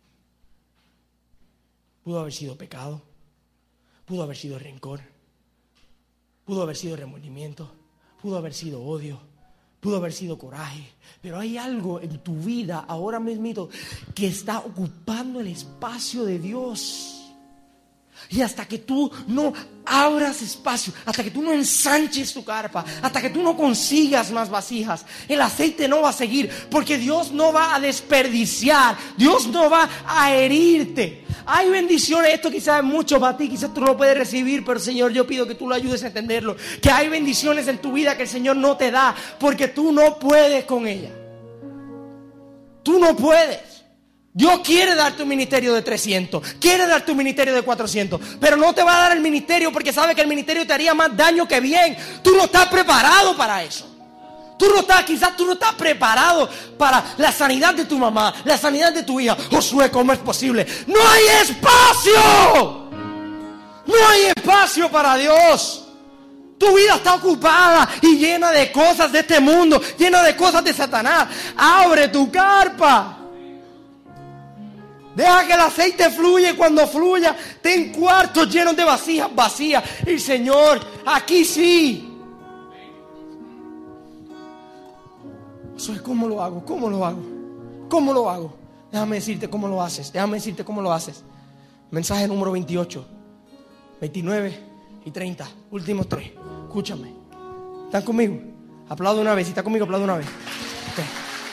[SPEAKER 1] Pudo haber sido pecado, pudo haber sido rencor, pudo haber sido remordimiento, pudo haber sido odio, pudo haber sido coraje, pero hay algo en tu vida ahora mismo que está ocupando el espacio de Dios. Y hasta que tú no abras espacio, hasta que tú no ensanches tu carpa, hasta que tú no consigas más vasijas, el aceite no va a seguir, porque Dios no va a desperdiciar, Dios no va a herirte. Hay bendiciones, esto quizás es mucho para ti, quizás tú no lo puedes recibir, pero Señor, yo pido que tú lo ayudes a entenderlo, que hay bendiciones en tu vida que el Señor no te da, porque tú no puedes con ella. Tú no puedes. Dios quiere darte un ministerio de trescientos, quiere darte un ministerio de cuatrocientos, pero no te va a dar el ministerio porque sabe que el ministerio te haría más daño que bien. Tú no estás preparado para eso. Tú no estás, quizás tú no estás preparado para la sanidad de tu mamá, la sanidad de tu hija. Josué, ¿cómo es posible? ¡No hay espacio! ¡No hay espacio para Dios! Tu vida está ocupada y llena de cosas de este mundo, llena de cosas de Satanás. Abre tu carpa. Deja que el aceite fluya y cuando fluya, ten cuartos llenos de vasijas vacías. Y Señor, aquí sí. ¿Cómo lo hago? ¿Cómo lo hago? ¿Cómo lo hago? Déjame decirte cómo lo haces. Déjame decirte cómo lo haces. Mensaje número veintiocho, veintinueve y treinta. Últimos tres. Escúchame. ¿Están conmigo? Aplaudo una vez. Si está conmigo, aplaudo una vez. Okay.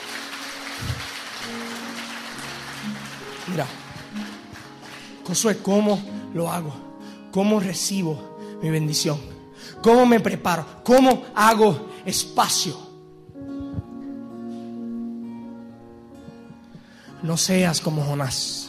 [SPEAKER 1] Mira, Josué, ¿cómo lo hago? ¿Cómo recibo mi bendición? ¿Cómo me preparo? ¿Cómo hago espacio? No seas como Jonás.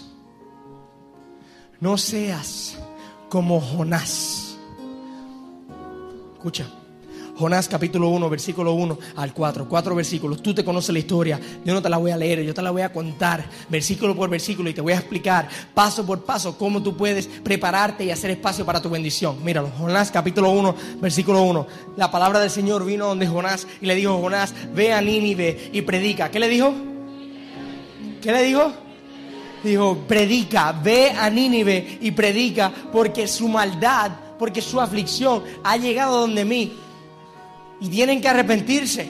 [SPEAKER 1] No seas como Jonás. Escucha. Jonás capítulo uno, versículo uno al cuatro. Cuatro versículos. Tú te conoces la historia. Yo no te la voy a leer, yo te la voy a contar versículo por versículo y te voy a explicar paso por paso cómo tú puedes prepararte y hacer espacio para tu bendición. Míralo, Jonás capítulo uno, versículo uno. La palabra del Señor vino donde Jonás y le dijo: Jonás, ve a Nínive y predica. ¿Qué le dijo? ¿Qué le dijo? Dijo, predica, ve a Nínive y predica, porque su maldad, porque su aflicción ha llegado donde mí. Y tienen que arrepentirse.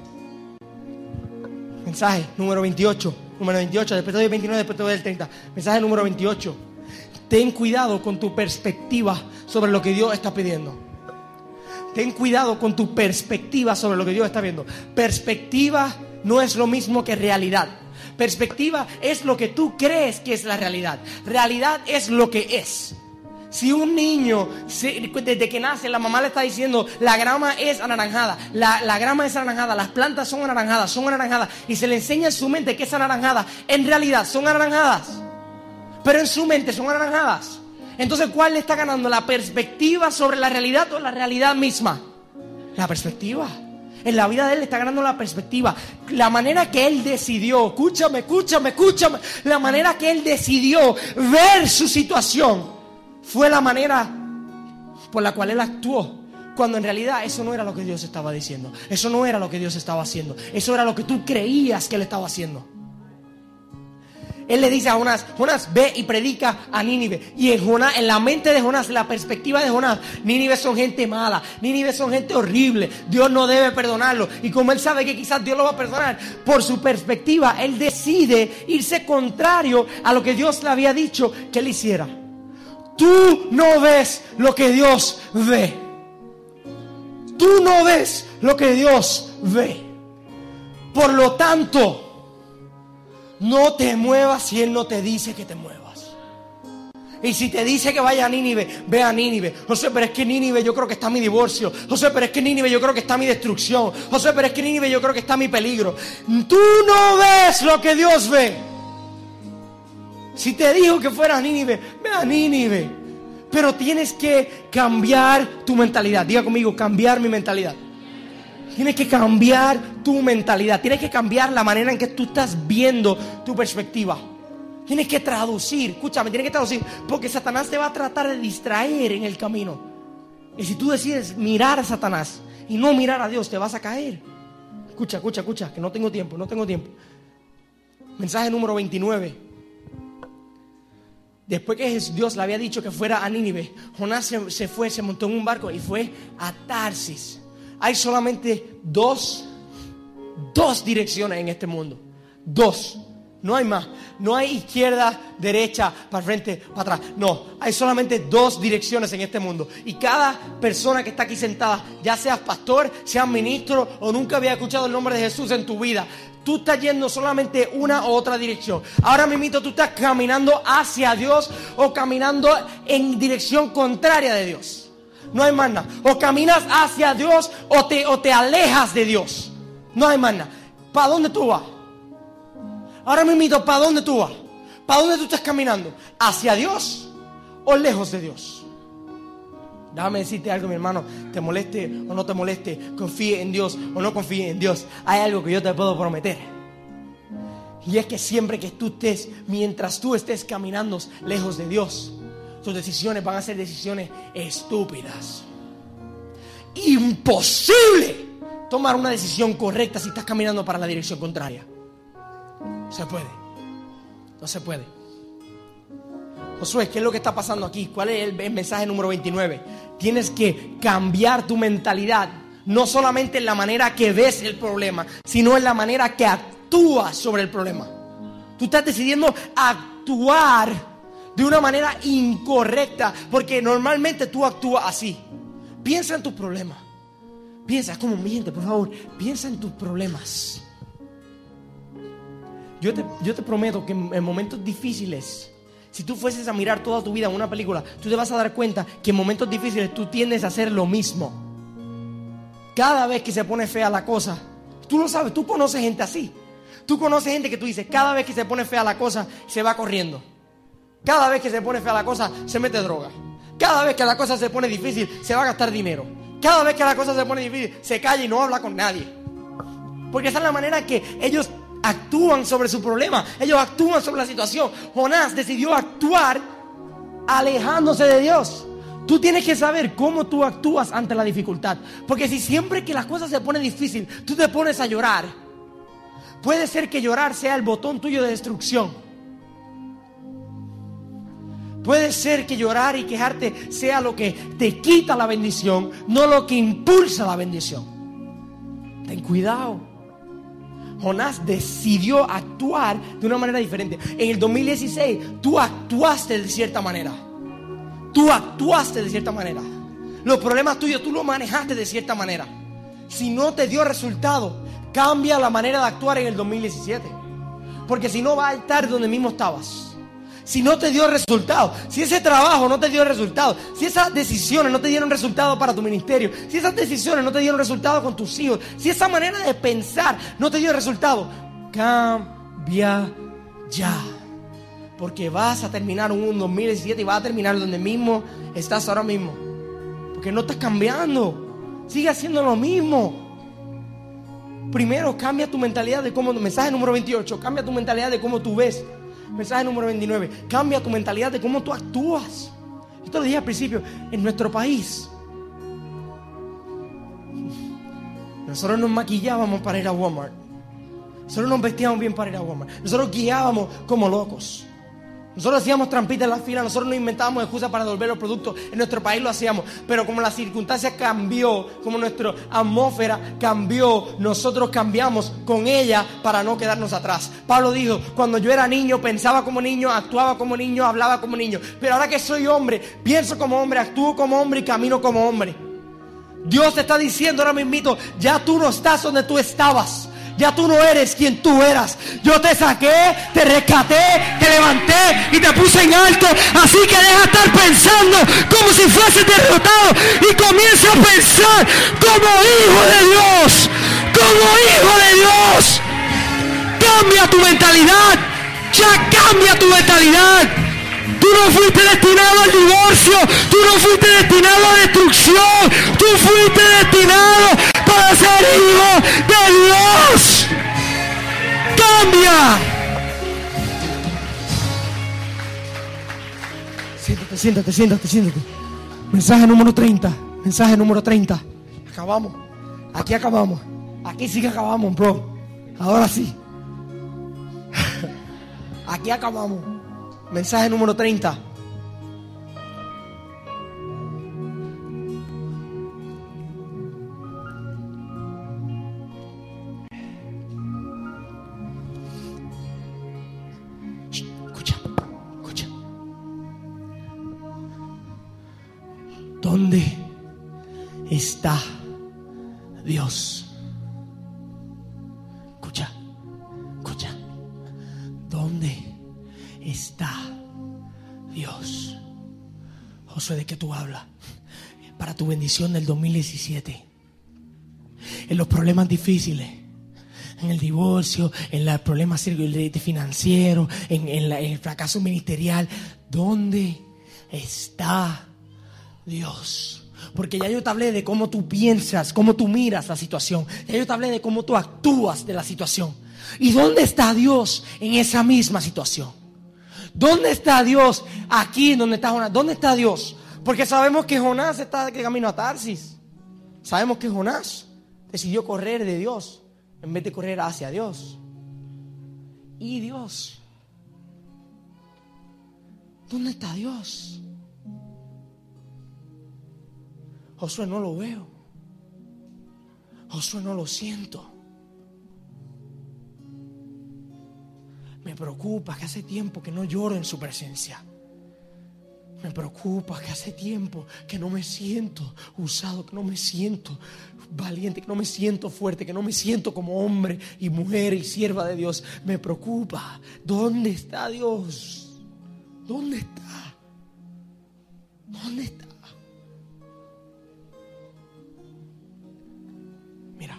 [SPEAKER 1] Mensaje número veintiocho. Número veintiocho, después te doy el veintinueve, después te doy el treinta. Mensaje número veintiocho. Ten cuidado con tu perspectiva sobre lo que Dios está pidiendo. Ten cuidado con tu perspectiva sobre lo que Dios está viendo. Perspectiva no es lo mismo que realidad. Perspectiva es lo que tú crees que es la realidad. Realidad es lo que es. Si un niño, desde que nace, la mamá le está diciendo, la grama es anaranjada, la, la grama es anaranjada, las plantas son anaranjadas, son anaranjadas, y se le enseña en su mente que es anaranjada, en realidad son anaranjadas, pero en su mente son anaranjadas. Entonces, ¿cuál le está ganando? ¿La perspectiva sobre la realidad o la realidad misma? La perspectiva. En la vida de él le está ganando la perspectiva. La manera que él decidió, escúchame, escúchame, escúchame, la manera que él decidió ver su situación fue la manera por la cual él actuó, cuando en realidad eso no era lo que Dios estaba diciendo. Eso no era lo que Dios estaba haciendo. Eso era lo que tú creías que él estaba haciendo. Él le dice a Jonás, Jonás, ve y predica a Nínive. Y en Jonás, en la mente de Jonás, la perspectiva de Jonás, Nínive son gente mala, Nínive son gente horrible, Dios no debe perdonarlo. Y como él sabe que quizás Dios lo va a perdonar, por su perspectiva, él decide irse contrario a lo que Dios le había dicho que él hiciera. Tú no ves lo que Dios ve. Tú no ves lo que Dios ve. Por lo tanto, no te muevas si Él no te dice que te muevas. Y si te dice que vaya a Nínive, ve a Nínive. José, pero es que Nínive yo creo que está mi divorcio. José, pero es que Nínive yo creo que está mi destrucción. José, pero es que Nínive yo creo que está mi peligro. Tú no ves lo que Dios ve. Si te dijo que fueras a Nínive, ve a Nínive. Pero tienes que cambiar tu mentalidad. Diga conmigo, cambiar mi mentalidad. Tienes que cambiar tu mentalidad. Tienes que cambiar la manera en que tú estás viendo tu perspectiva. Tienes que traducir, escúchame, tienes que traducir. Porque Satanás te va a tratar de distraer en el camino. Y si tú decides mirar a Satanás y no mirar a Dios, te vas a caer. Escucha, escucha, escucha, que no tengo tiempo, no tengo tiempo. Mensaje número veintinueve. Después que Dios le había dicho que fuera a Nínive, Jonás se, se fue, se montó en un barco y fue a Tarsis. Hay solamente dos, dos direcciones en este mundo. Dos. No hay más. No hay izquierda, derecha, para frente, para atrás. No, hay solamente dos direcciones en este mundo. Y cada persona que está aquí sentada, ya seas pastor, seas ministro o nunca había escuchado el nombre de Jesús en tu vida, tú estás yendo solamente una u otra dirección. Ahora mismo tú estás caminando hacia Dios o caminando en dirección contraria de Dios. No hay más nada. O caminas hacia Dios o te, o te alejas de Dios. No hay más nada. ¿Para dónde tú vas? Ahora mismo, ¿para dónde tú vas? ¿Para dónde tú estás caminando? ¿Hacia Dios o lejos de Dios? Déjame decirte algo, mi hermano. Te moleste o no te moleste, confíe en Dios o no confíe en Dios, hay algo que yo te puedo prometer. Y es que siempre que tú estés, mientras tú estés caminando lejos de Dios, tus decisiones van a ser decisiones estúpidas. Imposible tomar una decisión correcta si estás caminando para la dirección contraria. No se puede. No se puede. Josué, ¿qué es lo que está pasando aquí? ¿Cuál es el, el mensaje número veintinueve? Tienes que cambiar tu mentalidad. No solamente en la manera que ves el problema, sino en la manera que actúas sobre el problema. Tú estás decidiendo actuar de una manera incorrecta, porque normalmente tú actúas así. Piensa en tus problemas. Piensa, como mi gente, por favor, piensa en tus problemas. Yo te, yo te prometo que en, en momentos difíciles, si tú fueses a mirar toda tu vida en una película, tú te vas a dar cuenta que en momentos difíciles tú tiendes a hacer lo mismo. Cada vez que se pone fea la cosa, tú lo sabes, tú conoces gente así. Tú conoces gente que tú dices, cada vez que se pone fea la cosa, se va corriendo. Cada vez que se pone fea la cosa, se mete droga. Cada vez que la cosa se pone difícil, se va a gastar dinero. Cada vez que la cosa se pone difícil, se calla y no habla con nadie. Porque esa es la manera que ellos actúan sobre su problema. Ellos actúan sobre la situación. Jonás decidió actuar alejándose de Dios. Tú tienes que saber cómo tú actúas ante la dificultad. Porque si siempre que las cosas se ponen difícil, tú te pones a llorar, puede ser que llorar sea el botón tuyo de destrucción. Puede ser que llorar y quejarte sea lo que te quita la bendición, no lo que impulsa la bendición. Ten cuidado. Jonás decidió actuar de una manera diferente. En el dos mil dieciséis, tú actuaste de cierta manera. Tú actuaste de cierta manera. Los problemas tuyos, tú los manejaste de cierta manera. Si no te dio resultado, Cambia la manera de actuar en el dos mil diecisiete. Porque si no, vas a estar donde mismo estabas. Si no te dio resultado, si ese trabajo no te dio resultado, si esas decisiones no te dieron resultado para tu ministerio, si esas decisiones no te dieron resultado con tus hijos, si esa manera de pensar no te dio resultado, cambia ya. Porque vas a terminar un dos mil diecisiete y vas a terminar donde mismo estás ahora mismo. Porque no estás cambiando, sigue haciendo lo mismo. Primero cambia tu mentalidad de cómo, mensaje número veintiocho, cambia tu mentalidad de cómo tú ves. Mensaje número veintinueve, cambia tu mentalidad de cómo tú actúas. Yo te lo dije al principio, en nuestro país nosotros nos maquillábamos para ir a Walmart. Nosotros nos vestíamos bien para ir a Walmart. Nosotros guiábamos como locos. Nosotros hacíamos trampitas en la fila. Nosotros nos inventábamos excusas para devolver los productos. En nuestro país lo hacíamos. Pero como la circunstancia cambió, como nuestra atmósfera cambió, nosotros cambiamos con ella para no quedarnos atrás. Pablo dijo, cuando yo era niño, pensaba como niño, actuaba como niño, hablaba como niño. Pero ahora que soy hombre, pienso como hombre, actúo como hombre y camino como hombre. Dios te está diciendo ahora mismito, ya tú no estás donde tú estabas. Ya tú no eres quien tú eras. Yo te saqué, te rescaté, te levanté y te puse en alto. Así que deja de estar pensando como si fueses derrotado y comienza a pensar como hijo de Dios. Como hijo de Dios. Cambia tu mentalidad. Ya cambia tu mentalidad. Tú no fuiste destinado al divorcio. Tú no fuiste destinado a destrucción. Tú fuiste destinado para ser hijo de Dios. Cambia. Siéntate, siéntate, siéntate, siéntate. Mensaje número treinta. Mensaje número treinta. Acabamos. Aquí acabamos. Aquí sí que acabamos, bro. Ahora sí. Aquí acabamos. Mensaje número treinta. Escucha, escucha. ¿Dónde está Dios? Escucha, escucha. ¿Dónde está Dios? Josué, ¿de qué tú hablas? Para tu bendición del dos mil diecisiete. En los problemas difíciles, en el divorcio, en los problemas financieros, en, en, la, en el fracaso ministerial. ¿Dónde está Dios? Porque ya yo te hablé de cómo tú piensas, cómo tú miras la situación. Ya yo te hablé de cómo tú actúas de la situación. ¿Y dónde está Dios en esa misma situación? ¿Dónde está Dios aquí donde está Jonás? ¿Dónde está Dios? Porque sabemos que Jonás está de camino a Tarsis. Sabemos que Jonás decidió correr de Dios en vez de correr hacia Dios. ¿Y Dios? ¿Dónde está Dios? Josué, no lo veo. Josué, no lo siento. Me preocupa que hace tiempo que no lloro en su presencia. Me preocupa que hace tiempo que no me siento usado, que no me siento valiente, que no me siento fuerte, que no me siento como hombre y mujer y sierva de Dios. Me preocupa. ¿Dónde está Dios? ¿Dónde está? ¿Dónde está? Mira.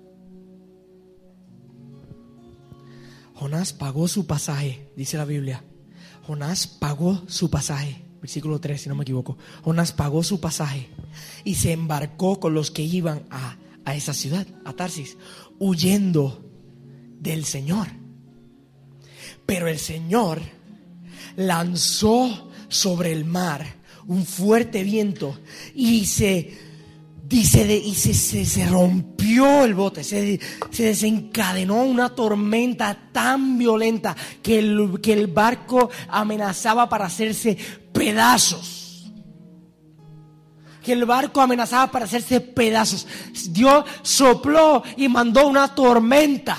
[SPEAKER 1] Jonás pagó su pasaje, dice la Biblia. Jonás pagó su pasaje. Versículo tres, si no me equivoco. Jonás pagó su pasaje y se embarcó con los que iban a, a esa ciudad, a Tarsis, huyendo del Señor. Pero el Señor lanzó sobre el mar un fuerte viento y se, y se, y se, se, se rompió el bote, se, se desencadenó una tormenta tan violenta que el, que el barco amenazaba para hacerse pedazos. Que el barco amenazaba para hacerse pedazos. Dios sopló y mandó una tormenta.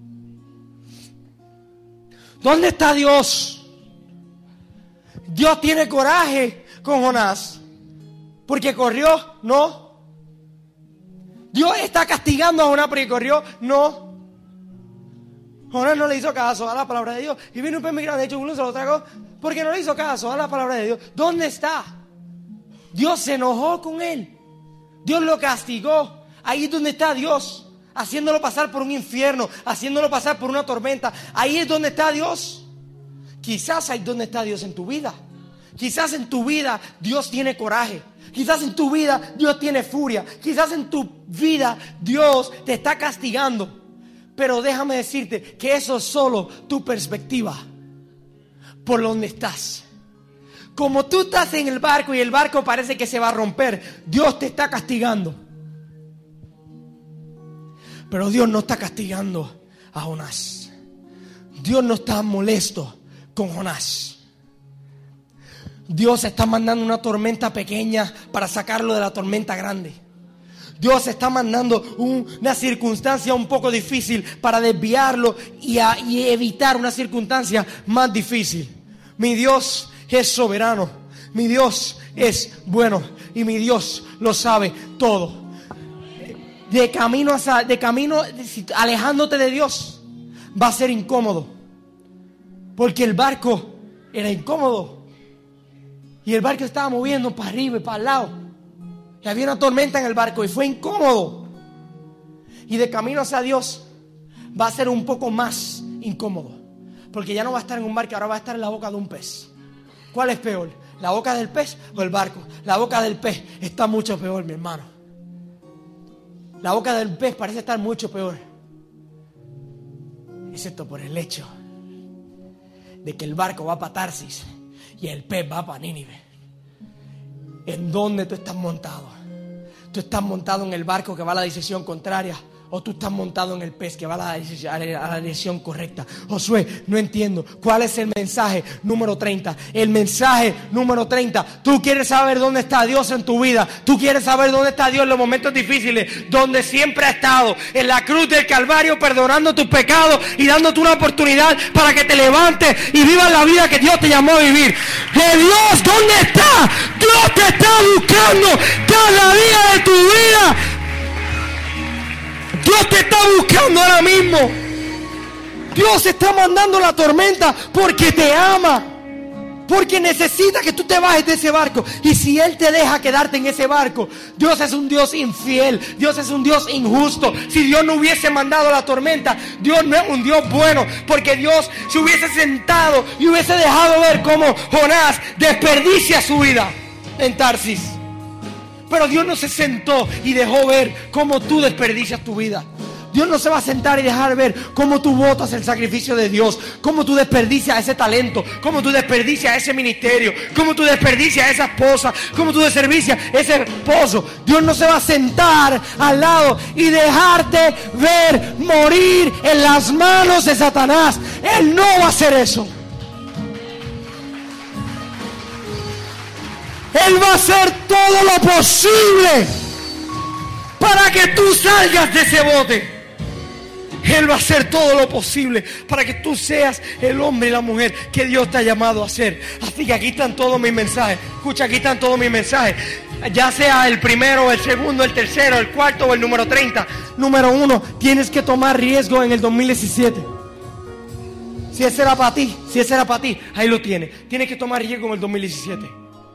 [SPEAKER 1] ¿Dónde está Dios? Dios tiene coraje con Jonás porque corrió, no. Dios está castigando a Jonás porque corrió. No. Jonás no le hizo caso a la palabra de Dios. Y vino un pez muy grande, de hecho uno se lo tragó porque no le hizo caso a la palabra de Dios. ¿Dónde está? Dios se enojó con él. Dios lo castigó. Ahí es donde está Dios, haciéndolo pasar por un infierno, haciéndolo pasar por una tormenta. Ahí es donde está Dios. Quizás ahí es donde está Dios en tu vida. Quizás en tu vida Dios tiene coraje. Quizás en tu vida Dios tiene furia. Quizás en tu vida Dios te está castigando. Pero déjame decirte que eso es solo tu perspectiva por donde estás. Como tú estás en el barco y el barco parece que se va a romper, Dios te está castigando. Pero Dios no está castigando a Jonás. Dios no está molesto con Jonás. Dios está mandando una tormenta pequeña para sacarlo de la tormenta grande. Dios está mandando un, una circunstancia un poco difícil para desviarlo y, a, y evitar una circunstancia más difícil. Mi Dios es soberano. Mi Dios es bueno. Y mi Dios lo sabe todo. De camino, hacia, de camino alejándote de Dios va a ser incómodo. Porque el barco era incómodo. Y el barco estaba moviendo para arriba y para el lado. Y había una tormenta en el barco y fue incómodo. Y de camino hacia Dios va a ser un poco más incómodo. Porque ya no va a estar en un barco, ahora va a estar en la boca de un pez. ¿Cuál es peor? ¿La boca del pez o el barco? La boca del pez está mucho peor, mi hermano. La boca del pez parece estar mucho peor. Excepto por el hecho de que el barco va para Tarsis y el pez va para Nínive. ¿En dónde tú estás montado? ¿Tú estás montado en el barco que va a la dirección contraria? ¿O tú estás montado en el pez que va a la, a la dirección correcta? Josué, no entiendo. ¿Cuál es el mensaje número treinta? El mensaje número treinta. Tú quieres saber dónde está Dios en tu vida. Tú quieres saber dónde está Dios en los momentos difíciles. Donde siempre ha estado. En la cruz del Calvario, perdonando tus pecados y dándote una oportunidad para que te levantes y vivas la vida que Dios te llamó a vivir. ¡De Dios, ¿dónde está? Dios te está buscando cada día de tu vida. Dios te está buscando ahora mismo. Dios está mandando la tormenta porque te ama. Porque necesita que tú te bajes de ese barco. Y si Él te deja quedarte en ese barco, Dios es un Dios infiel. Dios es un Dios injusto. Si Dios no hubiese mandado la tormenta, Dios no es un Dios bueno. Porque Dios se hubiese sentado y hubiese dejado ver cómo Jonás desperdicia su vida en Tarsis. Pero Dios no se sentó y dejó ver cómo tú desperdicias tu vida. Dios no se va a sentar y dejar ver cómo tú botas el sacrificio de Dios, cómo tú desperdicias ese talento, cómo tú desperdicias ese ministerio, cómo tú desperdicias esa esposa, cómo tú desperdicias ese esposo. Dios no se va a sentar al lado y dejarte ver morir en las manos de Satanás. Él no va a hacer eso. Él va a hacer todo lo posible para que tú salgas de ese bote. Él va a hacer todo lo posible para que tú seas el hombre y la mujer que Dios te ha llamado a ser. Así que aquí están todos mis mensajes. Escucha, aquí están todos mis mensajes. Ya sea el primero, el segundo, el tercero, el cuarto o el número treinta. Número uno, tienes que tomar riesgo en el dos mil diecisiete. Si ese era para ti, si ese era para ti, ahí lo tienes. Tienes que tomar riesgo en el dos mil diecisiete.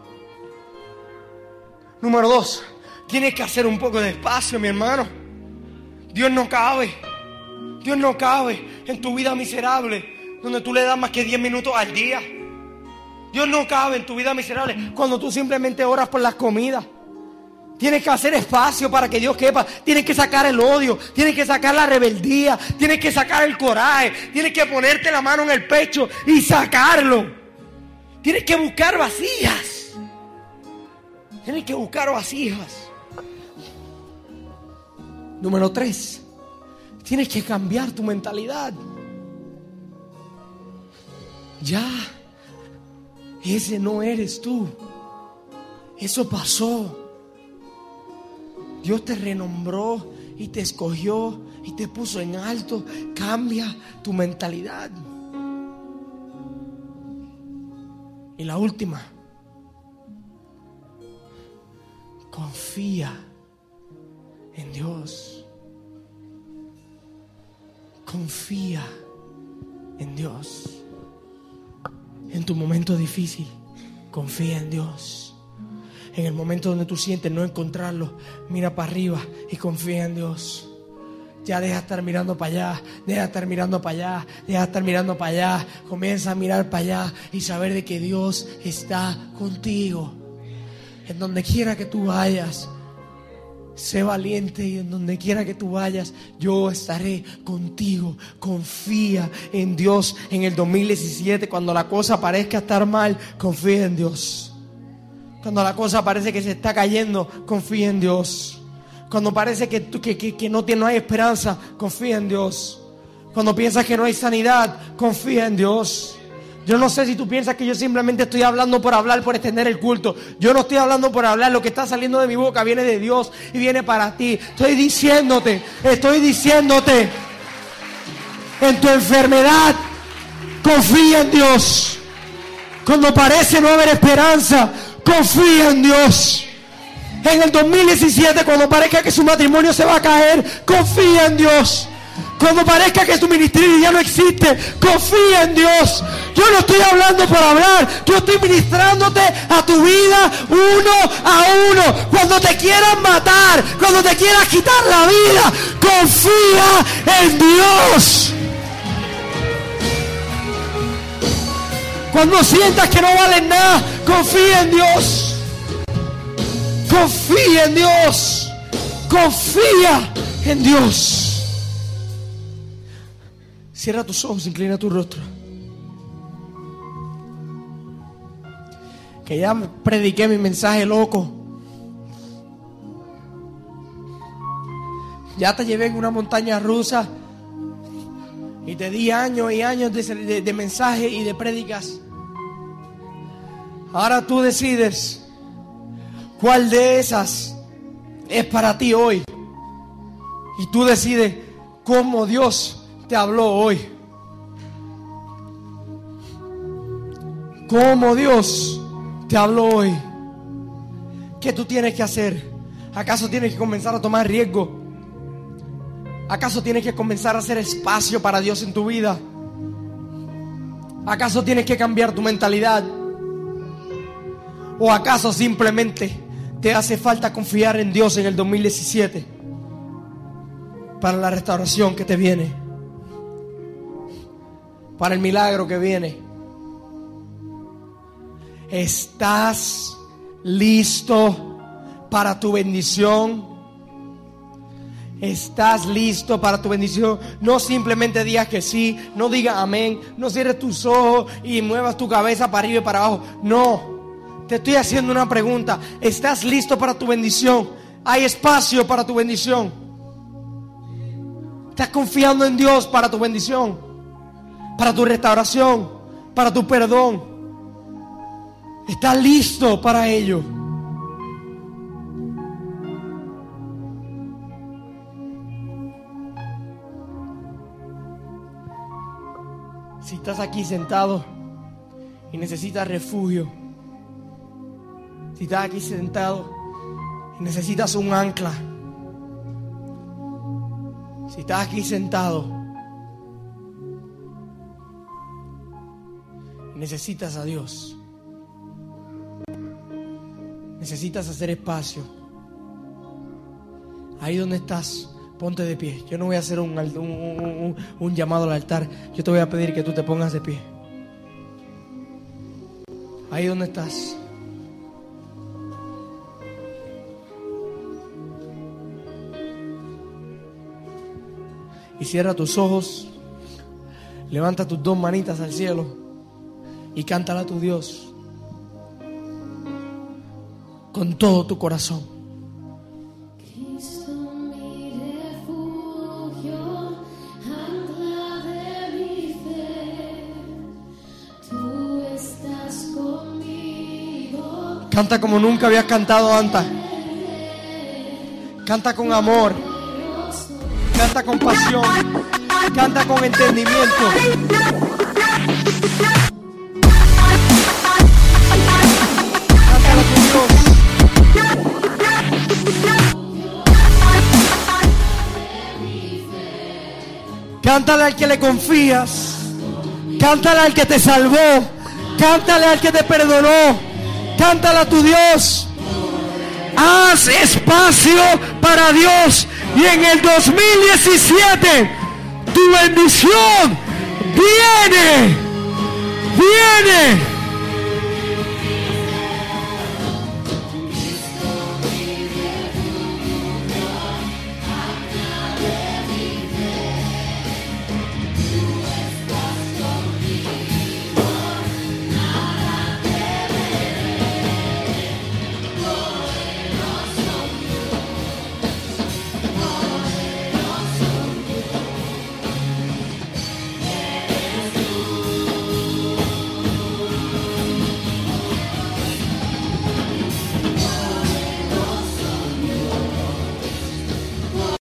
[SPEAKER 1] Número dos, tienes que hacer un poco de espacio, mi hermano. Dios no cabe. Dios no cabe en tu vida miserable, donde tú le das más que diez minutos al día. Dios no cabe en tu vida miserable cuando tú simplemente oras por las comidas. Tienes que hacer espacio para que Dios quepa. Tienes que sacar el odio, tienes que sacar la rebeldía, tienes que sacar el coraje, tienes que ponerte la mano en el pecho y sacarlo. Tienes que buscar vasijas. Tienes que buscar vasijas. Número tres. Tienes que cambiar tu mentalidad. Ya. Ese no eres tú. Eso pasó. Dios te renombró y te escogió y te puso en alto. Cambia tu mentalidad. Y la última. Confía en Dios. Confía en Dios. En tu momento difícil, confía en Dios. En el momento donde tú sientes no encontrarlo, mira para arriba y confía en Dios. Ya deja de estar mirando para allá, deja de estar mirando para allá, deja de estar mirando para allá. Comienza a mirar para allá y saber de que Dios está contigo. En donde quiera que tú vayas, sé valiente, y en donde quiera que tú vayas, yo estaré contigo. Confía en Dios. En el dos mil diecisiete, cuando la cosa parezca estar mal, confía en Dios. Cuando la cosa parece que se está cayendo, confía en Dios. Cuando parece que, que, que, que no, tiene, no hay esperanza, confía en Dios. Cuando piensas que no hay sanidad, confía en Dios. Yo no sé si tú piensas que yo simplemente estoy hablando por hablar, por extender el culto. Yo no estoy hablando por hablar. Lo que está saliendo de mi boca viene de Dios y viene para ti. Estoy diciéndote, estoy diciéndote, en tu enfermedad, confía en Dios. Cuando parece no haber esperanza, confía en Dios. En el dos mil diecisiete, cuando parezca que su matrimonio se va a caer, confía en Dios. Cuando parezca que tu ministerio ya no existe, confía en Dios. Yo no estoy hablando por hablar, yo estoy ministrándote a tu vida uno a uno. Cuando te quieran matar, cuando te quieran quitar la vida, confía en Dios. Cuando sientas que no vales nada, confía en Dios. Confía en Dios. Confía en Dios. Cierra tus ojos, inclina tu rostro. Que ya prediqué mi mensaje loco. Ya te llevé en una montaña rusa y te di años y años de, de, de mensaje y de prédicas. Ahora tú decides cuál de esas es para ti hoy. Y tú decides cómo Dios te habló hoy. Cómo Dios te habló hoy. ¿Qué tú tienes que hacer? ¿Acaso tienes que comenzar a tomar riesgo? ¿Acaso tienes que comenzar a hacer espacio para Dios en tu vida? ¿Acaso tienes que cambiar tu mentalidad? ¿O acaso simplemente te hace falta confiar en Dios en el dos mil diecisiete para la restauración que te viene, para el milagro que viene? ¿Estás listo para tu bendición? ¿Estás listo para tu bendición? No simplemente digas que sí, no digas amén, no cierres tus ojos y muevas tu cabeza para arriba y para abajo. No. Te estoy haciendo una pregunta. ¿Estás listo para tu bendición? ¿Hay espacio para tu bendición? ¿Estás confiando en Dios para tu bendición? Para tu restauración, para tu perdón. ¿Estás listo para ello? Si estás aquí sentado y necesitas refugio, si estás aquí sentado y necesitas un ancla, si estás aquí sentado y necesitas a Dios, necesitas hacer espacio, ahí donde estás, ponte de pie. Yo no voy a hacer un, un, un, un llamado al altar. Yo te voy a pedir que tú te pongas de pie. Ahí donde estás. Y cierra tus ojos, levanta tus dos manitas al cielo y cántala a tu Dios con todo tu corazón.
[SPEAKER 2] Cristo, mi refugio, ancla de mi fe, tú estás conmigo.
[SPEAKER 1] Canta como nunca habías cantado antes. Canta con amor. Canta con pasión, canta con entendimiento. Cántala con Dios. Cántale al que le confías. Cántale al que te salvó. Cántale al que te perdonó. Cántale a tu Dios. Haz espacio para Dios. Y en el dos mil diecisiete tu bendición viene. Viene.